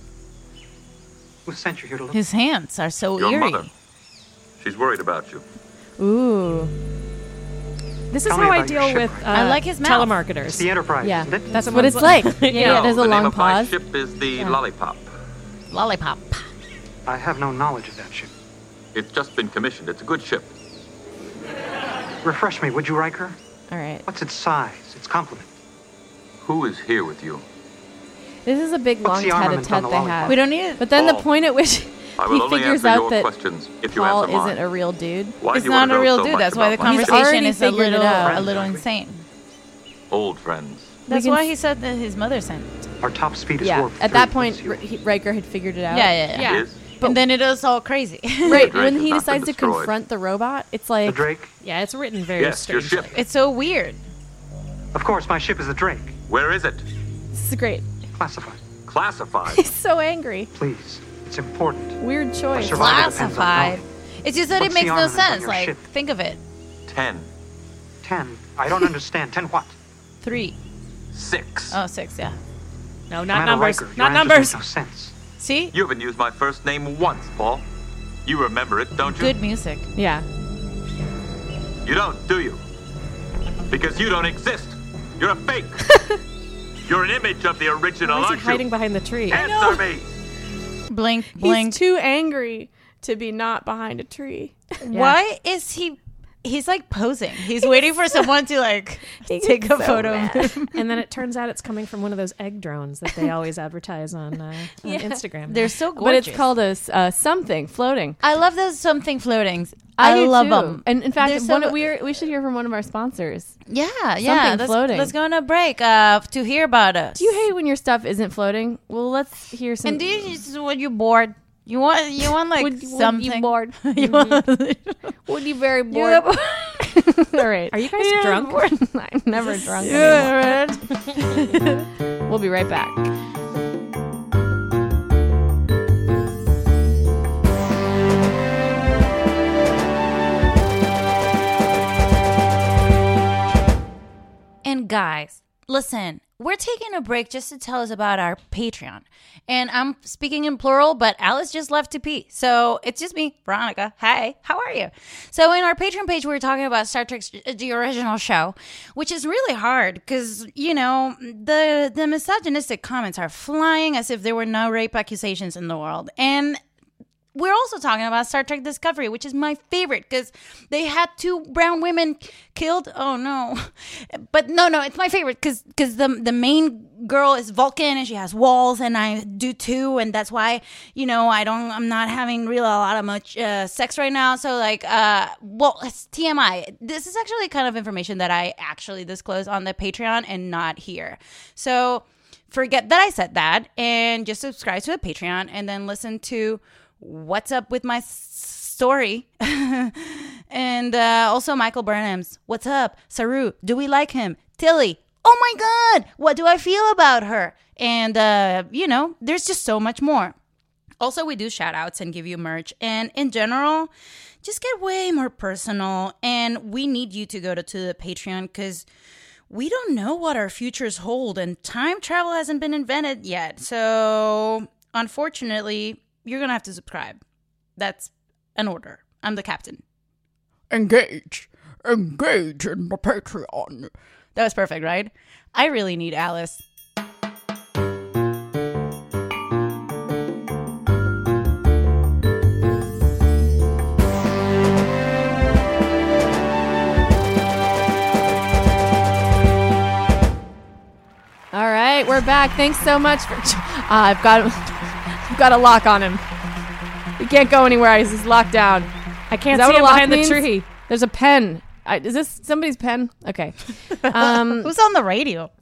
Who sent you here to look? His hands are so Your eerie. mother. She's worried about you. Ooh. This is Tell me how I about your deal ship, with Riker. uh, I like his mouth. telemarketers. It's the Enterprise, Yeah. isn't it? That's Someone's what it's like- like. Yeah, Yeah. yeah, No, there's a the long name of my pause. ship is the Lollipop. Lollipop. I have no knowledge of that ship. It's just been commissioned. It's a good ship. Refresh me, would you, Riker? All right. What's its size, its complement? Who is here with you? This is a big What's long the armament tete-a-tete on the they lollipop? have. We don't need it. But then the Paul. point at which I will he only figures answer out your that questions if you Paul answer mine. isn't a real dude. Why It's do you want not to a know real so dude. much That's why the about my He's conversation already is a figured it little, out. a little insane. old friends? That's can why s- he said that his mother sent. Our top speed is Yeah. warp At that three. point, What's R- yours? he- Riker had figured it out. Yeah, yeah, yeah. Yeah. Is? And then it is all crazy. Right. Drake When has he not been decides to destroyed. confront the robot, it's The like Drake? Yeah, it's written very Yes, your strangely. ship. It's so weird. Of course, my ship is the Drake. Where is it? this is great. Classified. Classified. He's so angry. Please, it's important. Weird choice. survival depends on Classified. knowledge. It's just that What's it makes the no armament on sense. your Like, ship? think of it. Ten. Ten. I don't understand. Ten what? Three. Six. Oh, six. Yeah. No, not Commander numbers. Riker, your Not answers numbers. make no sense. See? You haven't used my first name once, Paul. You remember it, don't you? Good music. Yeah. You don't, do you? Because you don't exist. You're a fake. You're an image of the original, Why is he aren't hiding you? behind the tree? Answer me. Blink, blink. He's too angry to be not behind a tree. Why is he? He's like posing. He's waiting for someone to like take a so photo mad. of him. And then it turns out it's coming from one of those egg drones that they always advertise on, uh, on Yeah. Instagram. They're so gorgeous. But it's called a s- uh, something floating. I love those something floatings. I, do love too. them. And in fact, They're so- one, we we should hear from one of our sponsors. Yeah, yeah. Something Let's, floating. let's go on a break uh, to hear about us. Do you hate when your stuff isn't floating? Well, let's hear some. And do you just when you're bored? You want you want like Would- would you something bored? you want, Would you very you bored? bored? All right. Are you guys Yeah, drunk? I'm never drunk Yeah, anymore. We'll be right back. And guys, listen, we're taking a break just to tell us about our Patreon. And I'm speaking in plural, but Alice just left to pee. So it's just me, Veronica. Hi, how are you? So in our Patreon page, we were talking about Star Trek, the original show, which is really hard because, you know, the, the misogynistic comments are flying as if there were no rape accusations in the world. And we're also talking about Star Trek Discovery, which is my favorite because they had two brown women killed. Oh no, but no, no, it's my favorite because because the the main girl is Vulcan and she has walls, and I do too, and that's why you know I don't I'm not having real a lot of much uh, sex right now. So like, uh, well, it's T M I. This is actually kind of information that I actually disclose on the Patreon and not here. So forget that I said that and just subscribe to the Patreon and then listen to What's Up With My S- Story. And uh, also Michael Burnham's What's Up? Saru, do we like him? Tilly, oh my God, what do I feel about her? And, uh, you know, there's just so much more. Also, we do shout outs and give you merch. And in general, just get way more personal. And we need you to go to, to the Patreon because we don't know what our futures hold. And time travel hasn't been invented yet. So, unfortunately, you're going to have to subscribe. That's an order. I'm the captain. Engage. Engage in the Patreon. That was perfect, right? I really need Alice. All right, we're back. Thanks so much for. Uh, I've got, I've got a lock on him. He can't go anywhere. He's just locked down. I can't Is that see what him a lock behind means? the tree. There's a pen. I, is this somebody's pen? Okay. Um, Who's on the radio?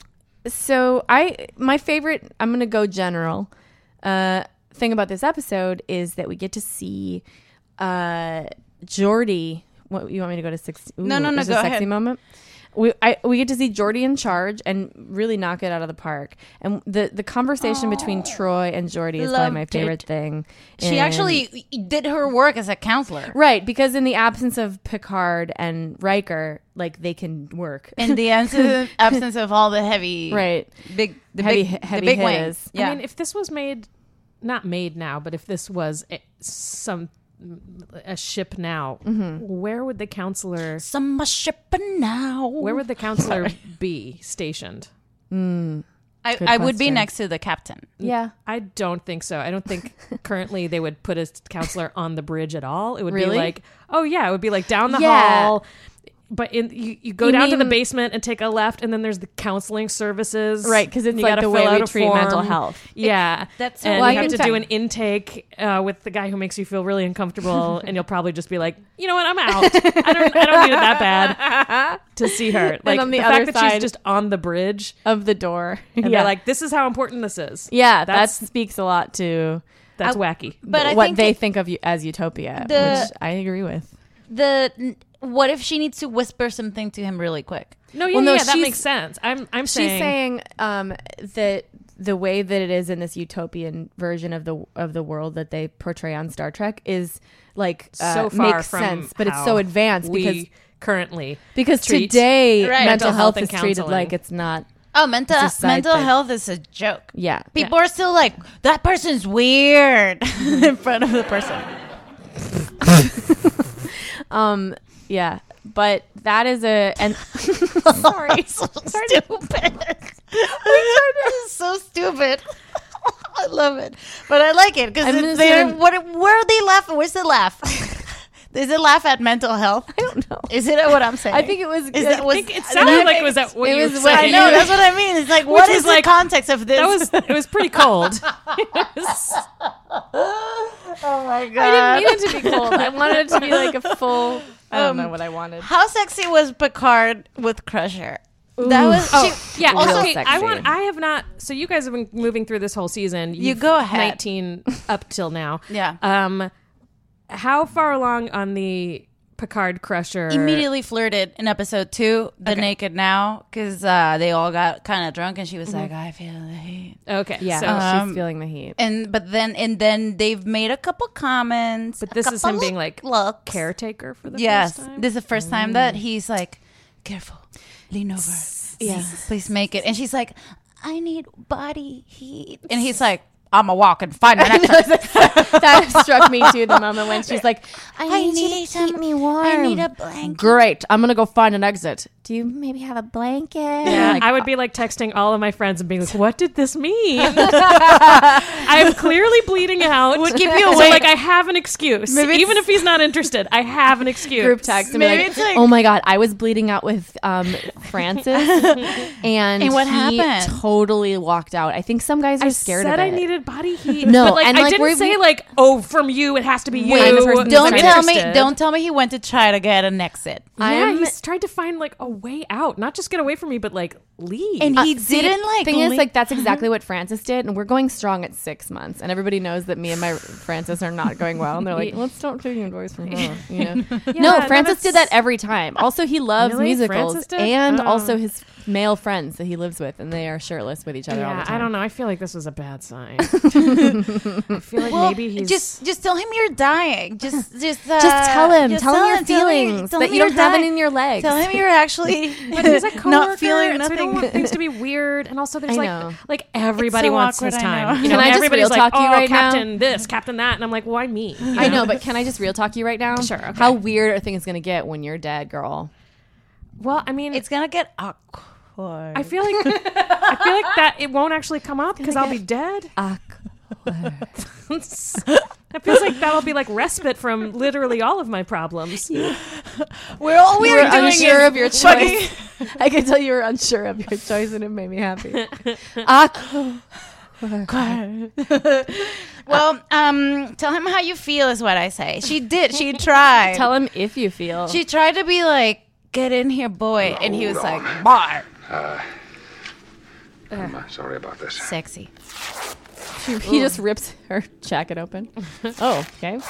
so I, my favorite. I'm gonna go general. Uh, thing about this episode is that we get to see, uh, Geordi. What you want me to go to six? Ooh, No, no, no, there's go a sexy ahead. moment. We I, we get to see Geordi in charge and really knock it out of the park. And the, the conversation between Troy and Geordi is probably my Loved favorite it. thing. She And- actually did her work as a counselor. right, because in the absence of Picard and Riker, like they can work. In the absence, absence of all the heavy, right, big, the heavy big, heavy the big hitters. wings. Yeah. I mean, if this was made, not made now, but if this was a, some a ship now, Mm-hmm. where would the counselor? Some ship now. Where would the counselor be stationed? Mm, I, good I would be question. next to the captain. yeah. I don't think so. I don't think currently they would put a counselor on the bridge at all. It would Really? be like, oh yeah, it would be like down the Yeah. hall. But in you, you go You down to the mean- basement and take a left, and then there's the counseling services, Right, 'cause it's and you like gotta the fill way we out a treat mental form. health. Yeah, That's so and Well, you I have can to fa- do an intake uh, with the guy who makes you feel really uncomfortable, and you'll probably just be like, you know what, I'm out. I don't, I don't need it that bad to see her. Like on the the, other fact that side- she's just on the bridge, Of the door. and yeah. they're like, this is how important this is. yeah, that's that speaks a lot to that's I- wacky. But I what think they it- think of you as utopia, The- which I agree with. The what if she needs to whisper something to him really quick? No, yeah, Well, no, yeah, that she's- makes sense. I'm, I'm She's saying, saying um, that the way that it is in this utopian version of the of the world that they portray on Star Trek is like uh, so far makes from sense, but it's how so advanced we because currently because treat today Right. mental mental health health is and treated counseling. like it's not. Oh, mental It's a side mental thing. health is a joke. Yeah, People are still like, that person's weird in front of the person. um, yeah. but that is a and Sorry, so stupid. This is so stupid. I love it, but I like it I'm because just they're. gonna- What? Where are they laughing? Where's the laugh? Is it laugh at mental health? I don't know. Is it what I'm saying? I think it was. Is good. it, was, I think it sounded like it was that what it you was were what- I saying. know that's what I mean. It's like, what was is like- the context of this? That was it was pretty cold. oh my god! I didn't mean it to be cold. I wanted it to be like a full. I don't Um, know what I wanted. How sexy was Picard with Crusher? That was Oh, she- yeah. Real Okay, I sexy. want. I have not. So you guys have been moving through this whole season. You You've go ahead. nineteen up till now. Yeah. Um, how far along on the Picard Crusher? immediately flirted in episode two, The Okay. Naked Now, because uh, they all got kind of drunk, and she was like, "I feel the heat." Okay. Yeah, So, Um, she's feeling the heat. And but then and then they've made a couple comments. but a this is him couple being like looks. caretaker for the Yes, first time. this is the first time that he's like, "Careful, lean over, Yeah. please make it." And she's like, "I need body heat," and he's like, "I'm a walk and find an exit." That struck me too. The moment when she's like, "I I need, need you to some- keep me warm. I need a blanket. Great. I'm gonna go find an exit. Do you maybe have a blanket? Yeah, Like, I would be like texting all of my friends and being like, "What did this mean? I am clearly bleeding out. Would keep you So, awake. like, I have an excuse. Maybe it's- Even if he's not interested, I have an excuse." group text and be Maybe like, it's like- "Oh my god, I was bleeding out with um, Francis, and, And what he happened? totally walked out. I think some guys are I scared said of I it. needed body heat. No, but like and, I like, didn't we're- say like, "Oh, from you, it has to be you." Wait, the person- Don't I'm tell me. interested. Don't tell me he went to try to get an exit. Yeah, I'm- he's tried to find like a way out, not just get away from me, but like leave. And he Uh, see, didn't like. thing is link- like that's exactly what Francis did, and we're going strong at six months, and everybody knows that me and my Francis are not going well, and they're like, "Let's stop taking advice from her." You know? no, no, Francis did that's- that every time. Also, he loves Really? musicals, Francis did? and Oh. also his male friends that he lives with, and they are shirtless with each other all yeah, the time. I don't know. I feel like this was a bad sign. I feel like well, maybe he's just just tell him you're dying. Just just uh, Just tell him. just tell him your tell him- feelings tell that him you don't you're have it dying. in your legs. Tell him you're actually But he's a coworker, not feeling and so we don't nothing. want things to be weird. And also, there's I like, know. like everybody so wants awkward, his I time. know. You know, Can I just everybody's real like, talk oh, you right now? Captain this, Captain that, and I'm like, why me? You I know, but can I just real talk you right now? Sure, okay. How weird are things going to get when you're dead, girl? Well, I mean, It's gonna get awkward. I feel like I feel like that it won't actually come up because I'll be dead. It feels like that'll be like respite from literally all of my problems. We're all You we're were doing unsure is of your fucking- choice. I can tell you were unsure of your choice, and it made me happy. Awkward. Well, um, tell him how you feel is what I say. She did. She tried. Tell him if you feel. She tried to be like, "Get in here, boy," and he was like, "Bar." Uh, I'm uh, sorry about this. Sexy. he just rips her jacket open. Oh, okay.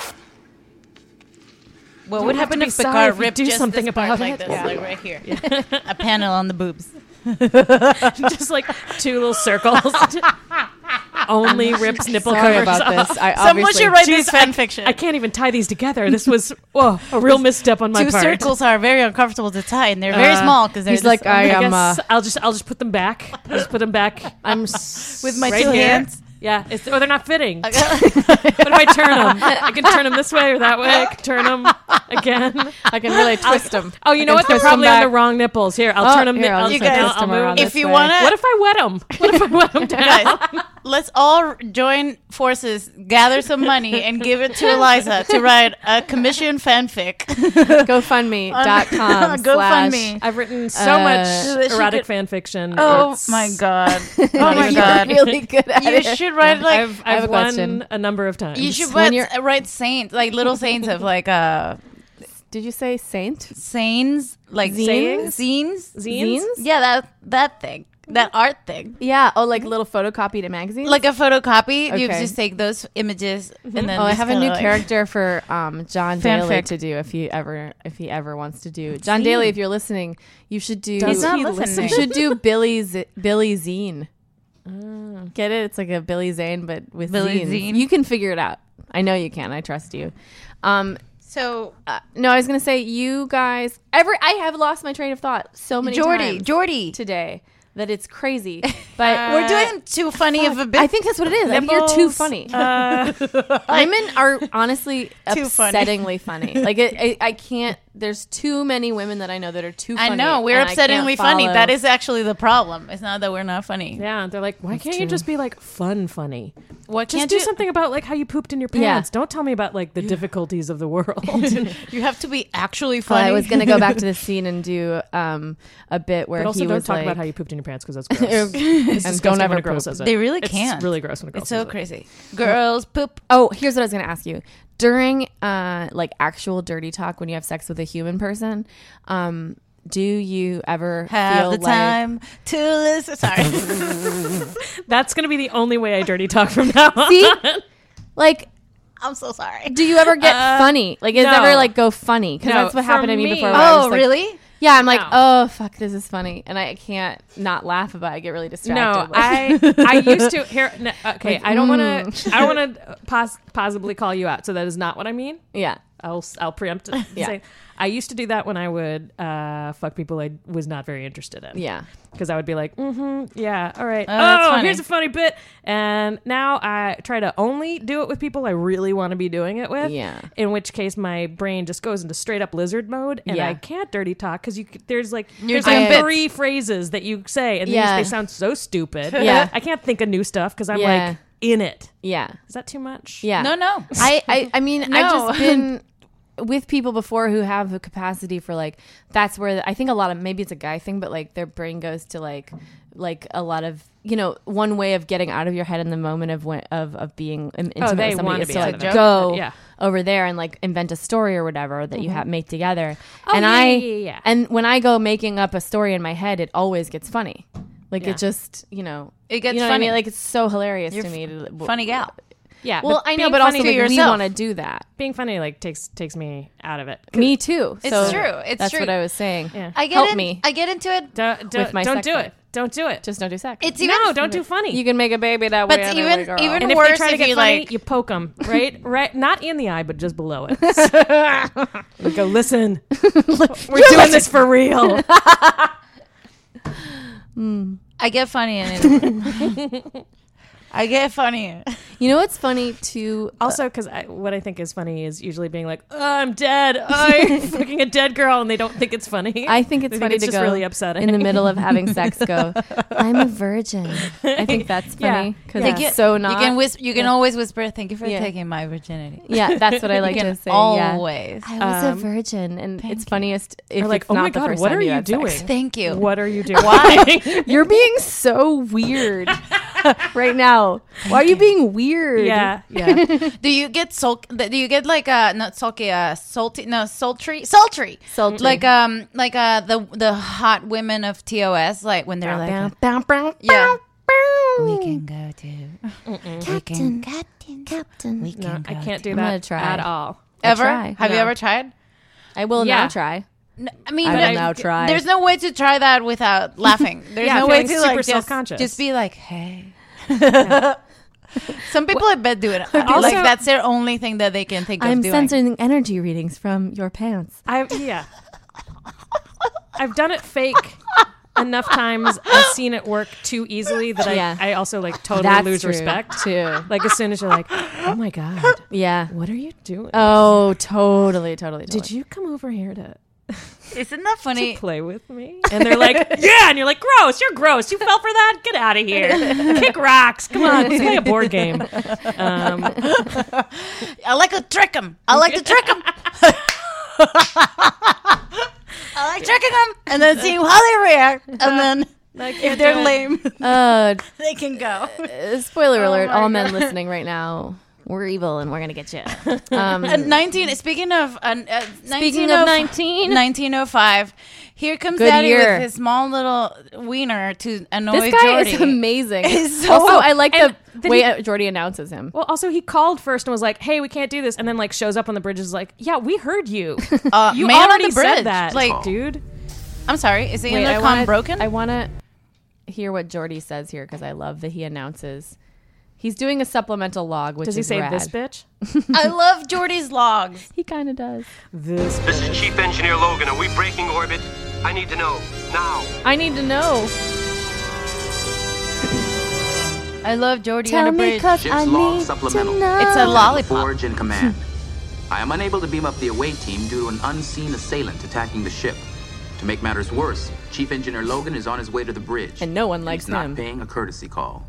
What would have happen to be if sorry Picard if you ripped do just something this part about like it? this, Yeah. like right here, a panel on the boobs? Just like two little circles. Only rips nipple Sorry covers about off. this. I Someone obviously should write Jeez, this fan fiction. I can't even tie these together. This was whoa, a real misstep on my Two part. circles are very uncomfortable to tie, and they're very Uh, small because they're he's just like, I only- am, guess uh, I'll just I'll just put them back. I'll just put them back. I'm with my right two here. hands. Yeah, it's, or they're not fitting. What if I turn them? I can turn them this way or that way. I can turn them again. I can really twist them. Oh, you know what? They're probably on the wrong nipples. Here, I'll Oh, turn them. here, I'll I'll, just I'll, twist I'll them move around them. If this you way. want to, What if I wet them? What if I wet them down? guys, let's all join forces, gather some money, and give it to Eliza to write a commission fanfic. GoFundMe dot com GoFundMe. slash I've written so Uh, much she erotic could- fan fiction. Oh It's- my god! Oh Oh my you're god! really good at You it. should write like I've I have I've a won question. a number of times. you should when write, you're- write saints, like little saints of like uh Did you say saint? sayings, like Zines? zines, Zines? Yeah, that that thing, that art thing. Yeah. Oh, like little photocopied in magazines? Like a photocopy, you Okay. just take those images and then. Oh, I just have a kinda new like- character for um, John Daly Fanfic. to do if he ever if he ever wants to do. John Daly, if you're listening, you should do. He's not he listening. You should do Billy Z- Billy Zine. Ah. Get it? It's like a Billy Zane, but with Billy zines. Zine. You can figure it out. I know you can. I trust you. Um, So uh, no, I was gonna say you guys. Every I have lost my train of thought so many Jordy, times Jordy, today that it's crazy. But we're doing too funny of a bit. I think that's what it is. I think you're too Nipples. funny. Uh, Women are honestly Too funny. upsettingly funny. Like it, I, I can't there's too many women that I know that are too funny. I know we're and I can't upsettingly funny. follow. That is actually the problem. It's not that we're not funny. Yeah, they're like, why That's can't you true. just be like fun funny? What Just can't do you- something about like how you pooped in your Yeah. pants. Don't tell me about like the difficulties of the world. You have to be actually Well, funny. I was gonna go back to the scene and do um, a bit where But also he don't was talk like, about how you pooped in your pants because that's gross. and It's don't disgusting ever when a girl poop. says it. They really It's can't. really gross when a girl It's says so it. crazy. Girls poop. Oh, here's what I was gonna ask you. During uh, like actual dirty talk, when you have sex with a human person, um, do you ever Have feel the like time to listen. Sorry. That's going to be the only way I dirty talk from now on. see, like, I'm so sorry. do you ever get Uh, funny? Like, is no. it ever like go funny? Because No, that's what for happened to me, me- before. where I was Oh, like- really? Yeah, I'm like, No. oh fuck, this is funny, and I can't not laugh about it. I get really distracted. No, Like- I I used to here. No, okay, Like, I don't want mm. to. I don't want to pos- possibly call you out. So that is not what I mean. yeah, I'll I'll preempt it. and Yeah. say I used to do that when I would uh, fuck people I was not very interested in. yeah. Because I would be like, mm-hmm, yeah, all right. Oh, that's Oh, funny. here's a funny bit. And now I try to only do it with people I really want to be doing it with. Yeah. In which case, my brain just goes into straight up lizard mode, and Yeah. I can't dirty talk because you c- there's like You're there's doing like bits. three phrases that you say, and Yeah. these, they sound so stupid. Yeah. I can't think of new stuff because I'm Yeah. like in it. Yeah. Is that too much? Yeah. No, no. I, I, I mean, I've No. just been with people before who have a capacity for like, that's where I think a lot of, maybe it's a guy thing, but like their brain goes to like, like a lot of, you know, one way of getting out of your head in the moment of when, of, of being in- intimate Oh, they with somebody wanna is be to out like of their go head, yeah. over there and like invent a story or whatever that you have made together. Oh, and yeah, I, yeah, yeah, yeah. and when I go making up a story in my head, it always gets funny. Like Yeah. it just, you know, It gets you know what I funny. mean? Like it's so hilarious You're to me. f- to- funny gal. Yeah. Well, I know, being but also funny- like, we yourself. want to do that. being funny like takes takes me out of it. Me too. It's So true. It's that's true. what I was saying. Yeah. I get Help in, me. I get into it. Don't, don't, With my don't sex do life. it. Don't do it. Just don't do sex. It's even no, don't do funny. You can make a baby that But way. even- anyway, girl. even and if worse they try to if get you, funny, like- you poke them right, right, not in the eye, but just below it. You go, listen, we're doing this for real. I get funny in it. I get funny. You know what's funny too? Also, because what I think is funny is usually being like, oh, I'm dead. I'm fucking a dead girl, and they don't think it's funny. I think it's They funny it's to just go really upsetting in the middle of having sex. Go, I'm a virgin. I think that's Yeah. funny because Yeah. it's You- so not. You can whisper. You can always whisper. Thank you for Yeah. taking my virginity. yeah, that's what I like you to can say. Yeah. always. I was Um, a virgin, and thank it's you. funniest if Or like, it's oh not my the God, first what time are you had sex. doing? Thank you. What are you doing? Why? You're being so weird right now. Why are you being weird? Yeah, yeah. Do you get sulk? Do you get like uh not sulky, uh salty? No, sultry, sultry, Sultry. Like um, like uh the the hot women of T O S, like when they're like, Bow, bow, bow, yeah, bow. we can go to Captain, Captain, Captain. we No, can I go can't to- do I'm that gonna try. at all. ever. try. Have you No. ever tried? I will Yeah. now try. No, I mean, I but will I- now try. There's no way to try that without laughing. There's Yeah, no way feeling to super like just, self-conscious. just be like, hey. Some people I bet do it. Also- like that's their only thing that they can think I'm of doing. sensing energy readings from your pants. I've yeah. I've done it fake enough times. I've seen it work too easily that I, Yeah. I also like totally That's lose true, respect. too. Like as soon as you're like, oh my God, Yeah. what are you doing? Oh, totally, totally, totally. Did you come over here to, Isn't that funny? to play with me? And they're like, yeah, and you're like, gross, you're gross. You fell for that? Get out of here. Kick rocks. Come on, let's play a board game. Um, I like to trick them. I like to trick them. I like tricking them and then seeing how they react. And then if they're lame, Uh, they can go. uh, spoiler Oh alert! my All men God. listening right now, we're evil and we're gonna get you. Um, Uh, nineteen. Speaking of, uh, uh, Speaking of nineteen, nineteen oh five. Here comes Good Daddy year. with his small little wiener to annoy this guy Jordy. is amazing. He's so- also, I like and the then way he- uh, Jordy announces him. well, also he called first and was like, hey, we can't do this. And then like shows up on the bridge and is like, yeah, we heard you. Uh, You man on already the bridge. said that, Like, dude. I'm sorry. Is the Wait, I intercom wanna, broken? I want to hear what Jordy says here because I love that he announces. He's doing a supplemental log, which Does he is say rad. this bitch? I love Jordy's logs. He kind of does. This. This is Chief Engineer Logan. Are we breaking orbit? I need to know. Now. I need to know. I love Jordy Tell on the me bridge. 'cause Ship's I log need supplemental. to know. It's a lollipop. Forge in command. I am unable to beam up the away team due to an unseen assailant attacking the ship. To make matters worse, Chief Engineer Logan is on his way to the bridge. And no one likes He's not him. paying a courtesy call.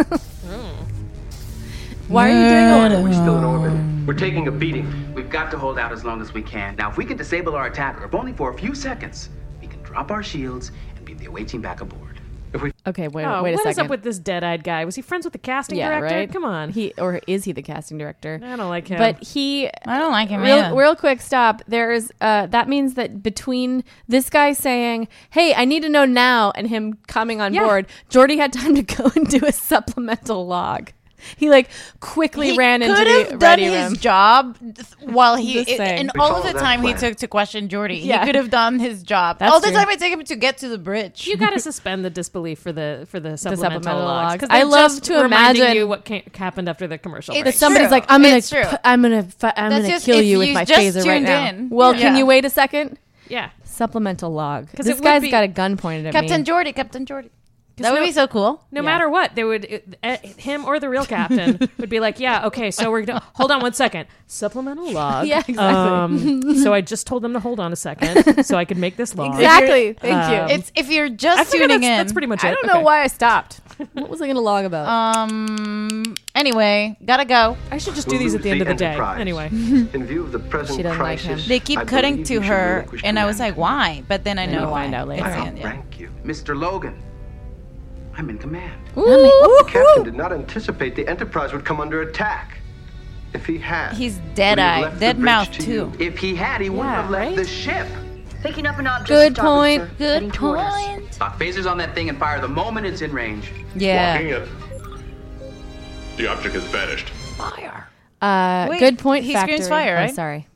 Why are you doing all that? We're still in orbit. We're taking a beating. We've got to hold out as long as we can. Now, if we can disable our attacker, if only for a few seconds, we can drop our shields and beam the away team back aboard. If we Okay, wait, Oh, wait a what second. is up with this dead-eyed guy? Was he friends with the casting yeah, director? right? Come on. He or is he the casting director? I don't like him. But he I don't like him Real, either. real quick stop. There's uh that means that between this guy saying, "Hey, I need to know now," and him coming on Yeah. board, Geordi had time to go and do a supplemental log. He like quickly He ran into could the have done ready his room. job th- while he Just it, saying. and We all of followed the that time he plan. took to question Geordi. Yeah. He could have done his job. That's all the true. time it took him to get to the bridge. You got to suspend the disbelief for the for the supplemental, supplemental logs. logs. 'Cause I they're love just to reminding imagine- you what ca- happened after the commercial It's break. That somebody's true. like, "I'm gonna, It's true. fu- I'm gonna, fu- I'm That's gonna just kill if you with you my just phaser right tuned now." in. Well, Yeah. can you wait a second? Yeah. Supplemental log. 'Cause This it would guy's be- got a gun pointed at Captain me. Geordi, Captain Geordi. That would no- be so cool. No Yeah. matter what, they would it, uh, him or the real captain would be like, "Yeah, okay, so we're gonna hold on one second. Supplemental log. Yeah, exactly. Um, so I just told them to hold on a second, so I could make this log. Exactly. Thank Um, you. It's if you're I just figure tuning that's, in. that's pretty much I it. don't know Okay. why I stopped. What was I gonna log about? Um. Anyway, gotta go. I should just do these at the end of the day. Enterprise. Anyway, In view of the present She doesn't like him. crisis, They keep I cutting believe to you should her, relinquish and I was command. like, "Why?" But then I Then know you'll why. find out later. It's the I'll end, yeah. rank you. Mister Logan, I'm in command. The captain did not anticipate the Enterprise would come under attack. If he had, He's would he have dead-eyed, left the dead bridge mouth to too. you? If he had, he wouldn't Yeah, have left right? the ship. Picking up an object. Good to starboard, point. sir. Good Heading toward us. point. Stock phasers on that thing and fire the moment it's in range. Yeah. Walking it. The object has vanished. Fire. Uh, Wait, good point. he Factory. screams fire, I'm right? sorry.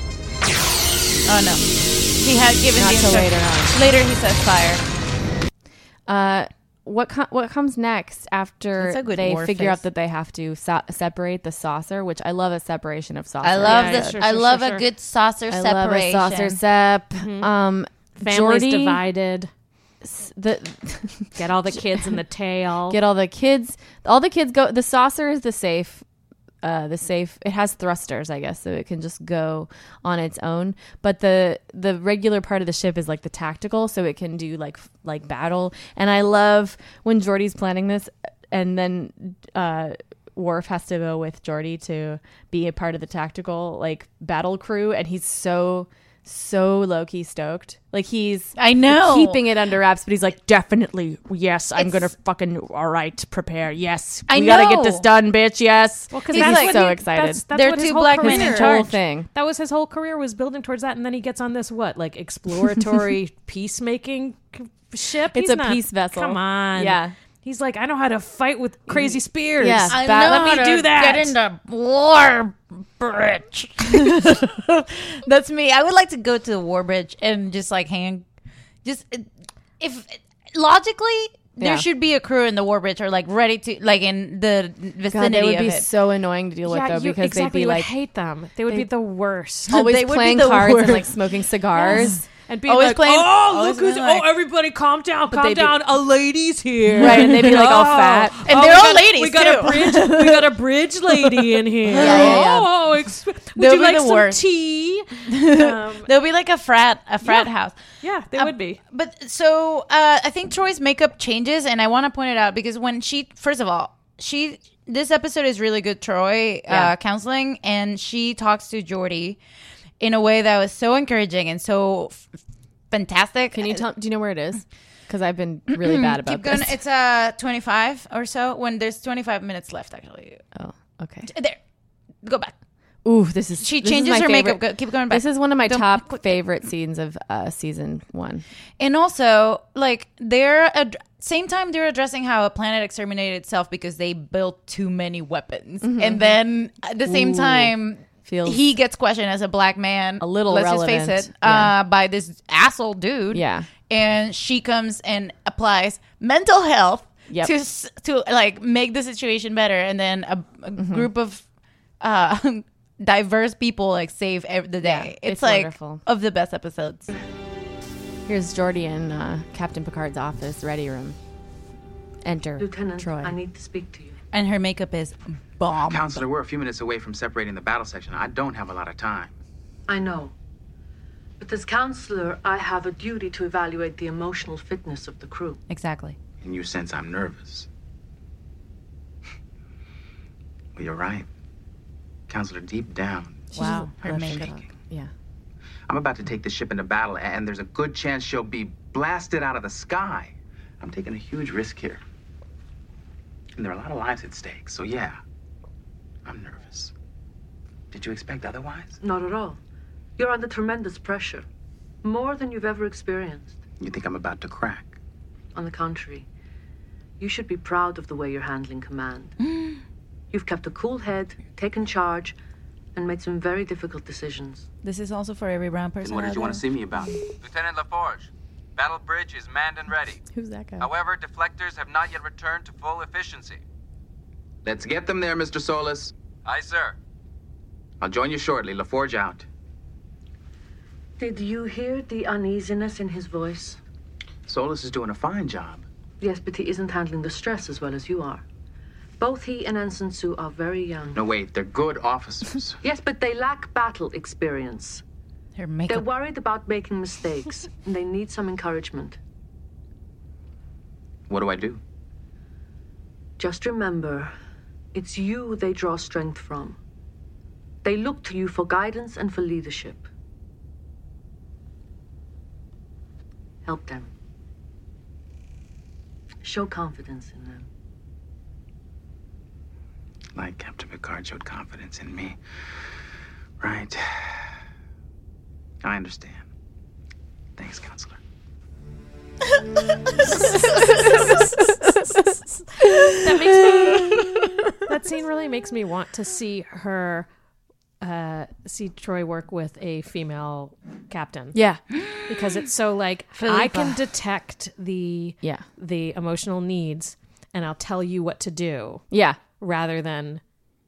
Oh no. He had given Not the till instruction. later on. Later he says fire. Uh, what com- what comes next after That's a good they war figure out face. that they have to so- separate the saucer? Which I love a separation of saucer. I love Yeah, this. yeah, sure, I sure, love sure, a sure. good saucer I separation. love a saucer sep. Um, families Geordi, divided. The Get all the kids in the tail. get all the kids. All the kids go. The saucer is the safe. Uh, the safe. It has thrusters, I guess, so it can just go on its own. But the the regular part of the ship is like the tactical, so it can do like f- like battle. And I love when Geordi's planning this, and then uh, Worf has to go with Geordi to be a part of the tactical like battle crew, and he's so. So low key stoked, like he's I know. keeping it under wraps, but he's like, definitely, yes, I'm It's- gonna fucking all right, prepare, yes, I we gotta get know. this done, bitch, yes. Well, because He's that's like- what so he- excited. That's, that's They're what his two whole black career, men in His charge. whole thing. That was his whole career, was building towards that, and then he gets on this what, like exploratory peacemaking c- ship. It's He's a not- peace vessel. Come on, Yeah. He's like, I know how to fight with crazy spears. Yeah. I Bat- know let how me to do that. Get into war bridge. That's me. I would like to go to the war bridge and just like hang. Just if logically there Yeah. should be a crew in the war bridge or like ready to like in the God, vicinity they would of be it. so annoying to deal with Yeah, though you, because exactly, they'd be you would like hate them. They would be they- the worst. always They would be playing the cards and worst. like smoking cigars. And be Always like, playing- oh, always look who's, being like- oh, everybody calm down, calm they'd be- down. A lady's here. Right, and they'd be, like, all fat. And oh, they're we all got- ladies, We got too. a bridge. We got a bridge lady in here. Yeah, yeah, yeah. Oh, ex- would They'll you be like the some worst. tea? Um, There'll be like a frat, a frat Yeah. house. yeah, they Uh, would be. But so uh, I think Troy's makeup changes, and I want to point it out because when she, first of all, she this episode is really good, Troy Yeah. uh, counseling, and she talks to Geordi in a way that was so encouraging and so f- fantastic. Can you tell? Do you know where it is? Because I've been really bad about Keep going. this. It's uh twenty-five or so. When there's twenty-five minutes left, actually. Oh, okay. There, go back. Ooh, this is She this is changes my her favorite- makeup. Go, keep going back. This is one of my Don't- top favorite scenes of uh, season one. And also, like, they're ad- same time they're addressing how a planet exterminated itself because they built too many weapons, and then at the same Mm-hmm. Ooh. time, Feels he gets questioned as a black man, a little let's relevant. just face it, Yeah. uh, by this asshole dude. Yeah. and she comes and applies mental health Yep. to s- to like make the situation better, and then a, a Mm-hmm. group of uh, diverse people like save ev- the day. Yeah, it's, it's like wonderful. of the best episodes. Here's Geordi in uh, Captain Picard's office, ready room. Enter Lieutenant, Troy. I need to speak to you. And her makeup is bomb. Counselor, we're a few minutes away from separating the battle section. I don't have a lot of time. I know. But as counselor, I have a duty to evaluate the emotional fitness of the crew. Exactly. And you sense I'm nervous. Well, you're right. Counselor, deep down. Wow. Her I'm makeup. shaking. Yeah. I'm about to take the ship into battle, and there's a good chance she'll be blasted out of the sky. I'm taking a huge risk here. And there are a lot of lives at stake, so yeah, I'm nervous. Did you expect otherwise? Not at all. You're under tremendous pressure. More than you've ever experienced. You think I'm about to crack? On the contrary, you should be proud of the way you're handling command. You've kept a cool head, taken charge, and made some very difficult decisions. This is also for every brown person. And what did out you want there. to see me about? Lieutenant LaForge, Battle Bridge is manned and ready. Who's that guy? However, deflectors have not yet returned to full efficiency. Let's get them there, Mister Solis. Aye, sir. I'll join you shortly. LaForge out. Did you hear the uneasiness in his voice? Solis is doing a fine job. Yes, but he isn't handling the stress as well as you are. Both he and Ensign Sue are very young. No, wait, they're good officers. Yes, but they lack battle experience. Her They're makeup. worried about making mistakes, and they need some encouragement. What do I do? Just remember, it's you they draw strength from. They look to you for guidance and for leadership. Help them. Show confidence in them. Like Captain Picard showed confidence in me. Right. I understand. Thanks, Counselor. That makes me. That scene really makes me want to see her, uh, see Troy work with a female captain. Yeah, because it's so like Philippa. I can detect the Yeah. the emotional needs, and I'll tell you what to do. Yeah. Rather than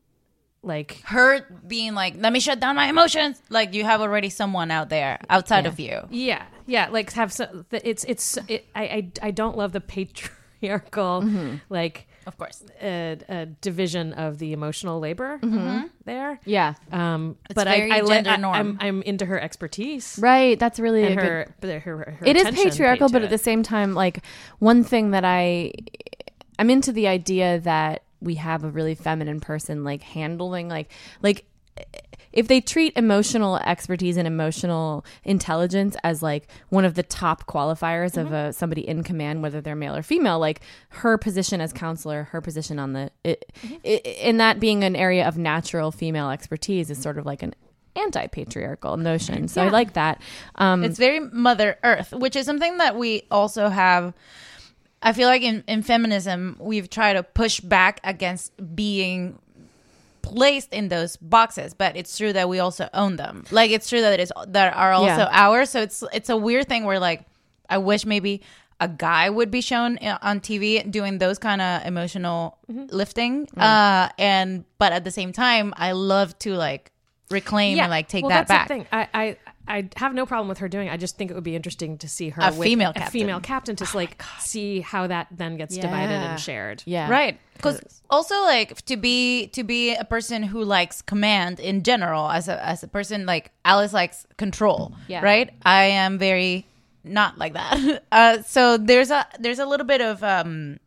like Her being like, let me shut down my emotions. Like you have already someone out there outside Yeah. of you. Yeah, yeah. Like have so, it's it's it, I, I I don't love the patriarchal Mm-hmm. like Of course. a, a division of the emotional labor Mhm. there. Yeah. Um, It's but very I, I let, gender I, norm. I'm I'm into her expertise. Right. That's really And a her, good. but her, her It is attention paid patriarchal, to but it. at the same time, like one thing that I, I'm into the idea that we have a really feminine person like handling like like if they treat emotional expertise and emotional intelligence as like one of the top qualifiers of a, somebody in command, whether they're male or female, like her position as counselor, her position on the it, it, in that being an area of natural female expertise is sort of like an anti-patriarchal notion. So I Yeah. like that. Um, It's very Mother Earth, which is something that we also have. I feel like in, in feminism, we've tried to push back against being placed in those boxes, but it's true that we also own them. Like it's true that it is that are also Yeah. ours. So it's it's a weird thing where like I wish maybe a guy would be shown i- on T V doing those kind of emotional lifting. Uh, and but at the same time, I love to like reclaim and like take well, that that's back. The thing. I, I I have no problem with her doing it. I just think it would be interesting to see her A with female a captain. female captain to like see how that then gets divided Yeah. and shared. yeah. Right, because also like to be to be a person who likes command in general, as a as a person, like Alice likes control. Yeah. Right, I am very not like that. uh, so there's a there's a little bit of um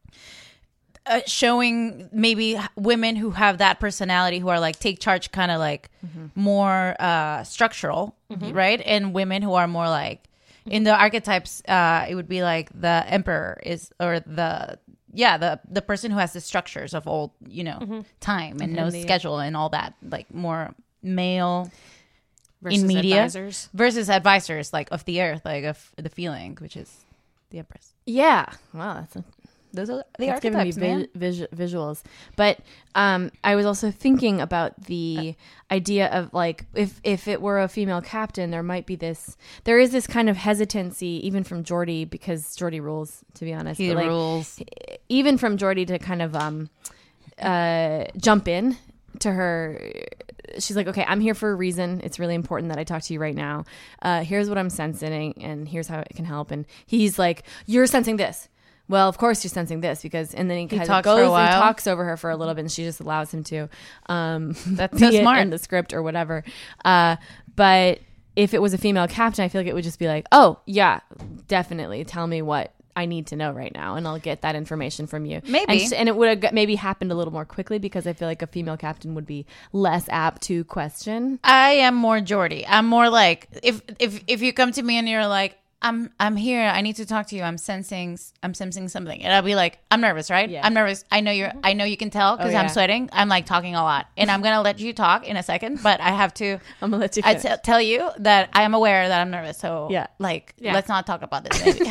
uh, showing maybe women who have that personality who are like take charge, kind of like more uh structural, right, and women who are more like in the archetypes, uh it would be like the emperor is, or the yeah the the person who has the structures of old, you know, time and no And the- schedule and all that, like more male Versus in media advisors. versus advisors, like of the earth, like of the feeling, which is the empress. Yeah. Wow. That's a, Those are the that's giving me archetypes, man. vi- vis- visuals. But um, I was also thinking about the idea of like if if it were a female captain, there might be this. There is this kind of hesitancy, even from Geordi, because Geordi rules. To be honest, He But, like, rules. Even from Geordi to kind of um, uh, jump in to her. She's like, okay, I'm here for a reason. It's really important that I talk to you right now. Uh, here's what I'm sensing, and here's how it can help. And he's like, you're sensing this. well, of course you're sensing this because, and then he, He kind of talks goes for a and while. talks over her for a little bit, and she just allows him to. Um, That's be so it smart. in the script or whatever. Uh, but if it was a female captain, I feel like it would just be like, oh yeah, definitely, tell me what I need to know right now, and I'll get that information from you. Maybe. and, sh- and it would have maybe happened a little more quickly because I feel like a female captain would be less apt to question. I am more Geordie. I'm more like if if if you come to me and you're like, I'm I'm here. I need to talk to you. I'm sensing I'm sensing something, and I'll be like, I'm nervous, right? Yeah. I'm nervous. I know you're. I know you can tell because Oh, I'm yeah. sweating. I'm like talking a lot, and I'm gonna let you talk in a second. But I have to. I'm gonna let you I finish. t- tell you that I am aware that I'm nervous. So Yeah. like Yeah. let's not talk about this. Maybe.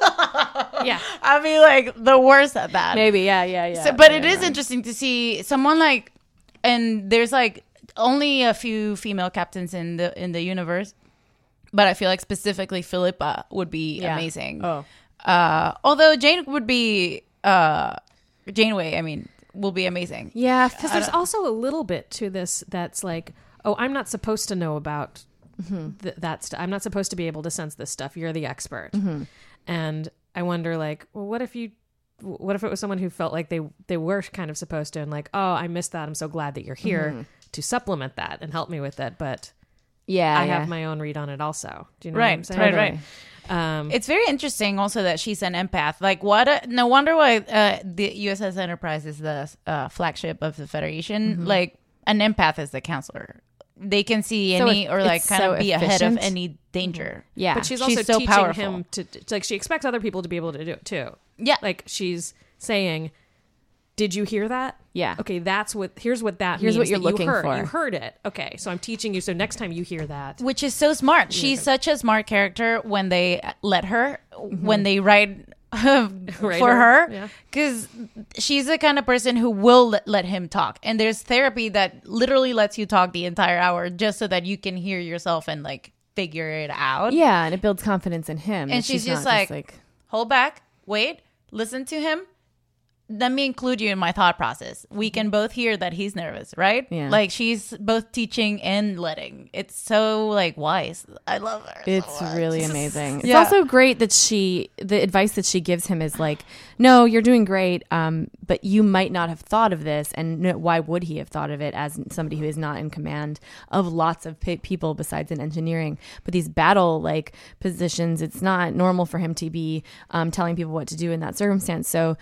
Yeah. I'll be like the worst at that. Maybe, yeah, yeah, yeah. So, but yeah, it is yeah. interesting to see someone like, and there's like only a few female captains in the in the universe, but I feel like specifically Philippa would be Yeah. amazing. Oh. Uh, although Jane would be uh, Janeway, I mean, will be amazing. Yeah, Because there's also a little bit to this that's like, oh, I'm not supposed to know about th- that stuff. I'm not supposed to be able to sense this stuff. You're the expert. And I wonder, like, well, what if you, what if it was someone who felt like they they were kind of supposed to, and like, oh, I missed that. I'm so glad that you're here to supplement that and help me with it. But yeah, I yeah. have my own read on it also. Do you know Right, what I'm saying? right, right. Um, It's very interesting also that she's an empath. Like, what? A, no wonder why uh, the U S S Enterprise is the uh, flagship of the Federation. Mm-hmm. Like, an empath is the counselor. They can see So any eff- or like it's kind so of be ahead efficient. of any danger. Yeah, But she's She's also so teaching powerful. him to, to like she expects other people to be able to do it too. Yeah. Like she's saying, "Did you hear that? Yeah. Okay, that's what. Here's what that. Here's means what you're that you looking heard. for. You heard it. Okay, so I'm teaching you. So next time you hear that, Which is so smart. She's such a smart character when they let her, when they write for her, her, yeah. because she's the kind of person who will let, let him talk. And there's therapy that literally lets you talk the entire hour just so that you can hear yourself and like figure it out. Yeah, and it builds confidence in him. And that she's, just, not like, hold back, wait, listen to him. Let me include you in my thought process. We can both hear that he's nervous, right? Yeah. Like she's both teaching and letting. It's so like wise. I love her. so It's much. really amazing. It's Yeah. also great that she, the advice that she gives him is like, no, you're doing great, um, but you might not have thought of this. And no, why would he have thought of it as somebody who is not in command of lots of pe- people besides in engineering? But these battle like positions, it's not normal for him to be um, telling people what to do in that circumstance. So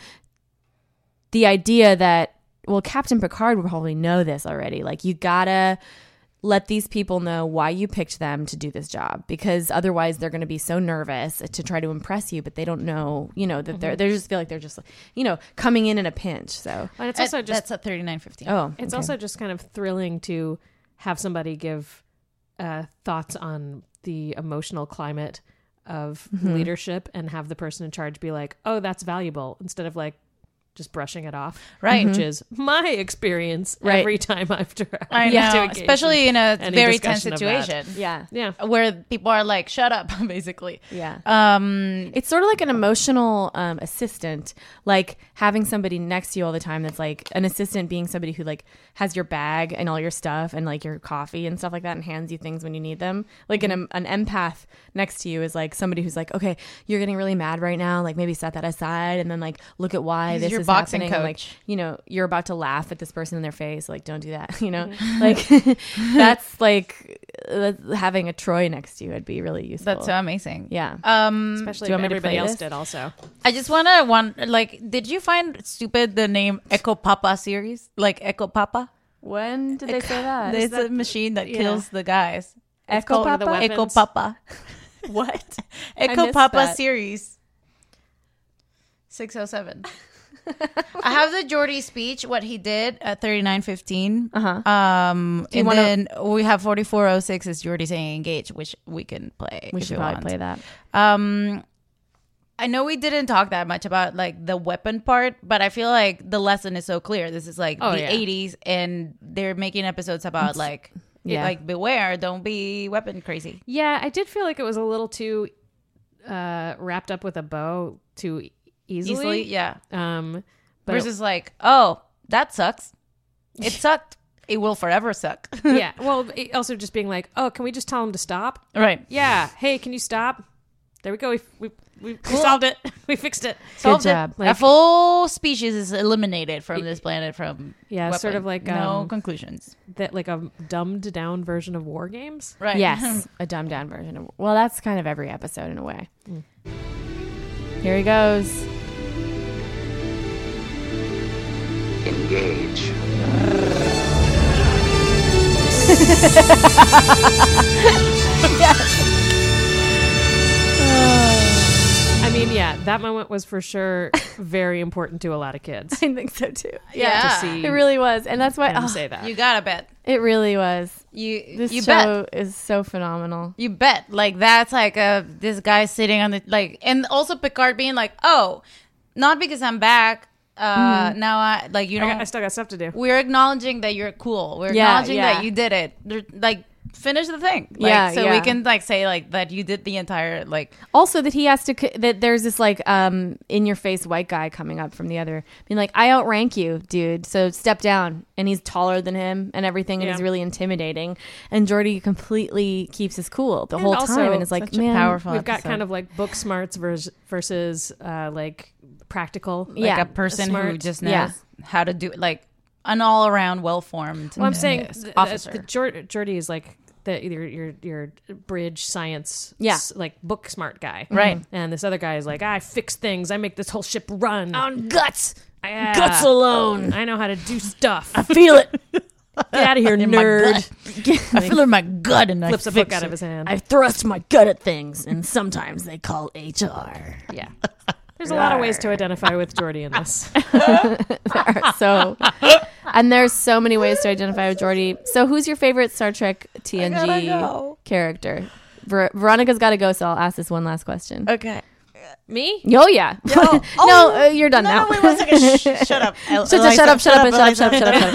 the idea that, well, Captain Picard would probably know this already. Like, you gotta let these people know why you picked them to do this job, because otherwise they're going to be so nervous to try to impress you, but they don't know, you know, that they're, they just feel like they're just, you know, coming in in a pinch. So, and it's also Uh, just that's at thirty-nine fifteen. oh, it's okay. also just kind of thrilling to have somebody give uh, thoughts on the emotional climate of Mm-hmm. leadership and have the person in charge be like, oh, that's valuable, instead of like just brushing it off, Right. Which is my experience Right. every time I've tried. I to know, engage especially in a any very tense discussion of that. situation. yeah. Yeah. Where people are like, shut up, basically. Yeah. Um, It's sort of like an emotional um, assistant, like having somebody next to you all the time. That's like an assistant being somebody who like has your bag and all your stuff and like your coffee and stuff like that and hands you things when you need them. Like an, an empath next to you is like somebody who's like, okay, you're getting really mad right now. Like maybe set that aside and then like look at why He's this your is boxing happening. And, like, coach. you know, you're about to laugh at this person in their face. Like, don't do that. You know, Mm-hmm. like that's like uh, having a Troy next to you would be really useful. that's so amazing. Yeah. Um, Especially Do you if want me to everybody play else this? did also. I just want to one like, did you find stupid the name Echo Papa series? Like Echo Papa? When did they say that? It's a machine that yeah. kills the guys. It's Echo called Papa? the Echo Weapons? Papa. What? Echo missed Papa that. series. six oh seven. I have the Geordie speech, what he did at thirty-nine fifteen. Uh-huh. Um, you and wanna- then we have forty-four oh six is Geordie saying engage, which we can play. We if should you probably want. play that. Um, I know we didn't talk that much about like the weapon part, but I feel like the lesson is so clear. This is like Oh, the yeah. eighties, and they're making episodes about like, Yeah. like beware, don't be weapon crazy. Yeah, I did feel like it was a little too uh, wrapped up with a bow too easily. Easily, yeah. Um, but Versus like, oh, that sucks. It sucked. It will forever suck. yeah. Well, it also just being like, oh, can we just tell him to stop? Right. Yeah. Hey, can you stop? There we go. We we, we, we solved it. We fixed it. Solved Good job. It. Like, a full species is eliminated from this planet from yeah, weapon. sort of like no um, conclusions. That like a dumbed down version of War Games. Right. Yes, a dumbed down version of. Well, that's kind of every episode in a way. Mm. Here he goes. Engage. Yes. I mean, yeah, that moment was for sure very important to a lot of kids. I think so too. Yeah, to see it really was, and that's why him oh, say that. You gotta bet. It really was. You this you show bet. is so phenomenal. You bet. Like that's like uh this guy sitting on the like, and also Picard being like, oh, not because I'm back. Uh, Mm-hmm. now I like you know I, got, I still got stuff to do. We're acknowledging that you're cool. We're Yeah, acknowledging yeah. that you did it. They're, like finish the thing. Like, Yeah, so yeah. we can like say like that you did the entire like. Also, that he has to c- that there's this like um in your face white guy coming up from the other, being like, "I outrank you, dude. So step down." And he's taller than him and everything, and Yeah. he's really intimidating. And Geordi completely keeps his cool the And whole also time, and is like, such a "Man, powerful We've got episode. kind of like book smarts vers- versus uh, like practical. Like Yeah. a person who Smart. just knows Yeah. how to do like an all around well formed. Well, I'm saying th- officer. the, the Jor- Geordi is like the your your your bridge science Yeah. s- like book smart guy, Right. And this other guy is like, I fix things. I make this whole ship run on guts, Yeah. guts alone. I know how to do stuff. I feel it." Get out of here, In my nerd. gut. I feel it in my gut, and Flips I a book fix out it. of his hand. I thrust my gut at things, and sometimes they call H R. Yeah. There's a lot of ways to identify with Geordi in this. There are so, and there's so many ways to identify with Geordi. So, who's your favorite Star Trek T N G character? Ver- Veronica's got to go, so I'll ask this one last question. Okay. Me? Oh yeah. Oh, no, uh, you're done no, now. no, wait one second. Shh, shut up. Shut, shut, shut up, shut up, shut up, shut up, shut up,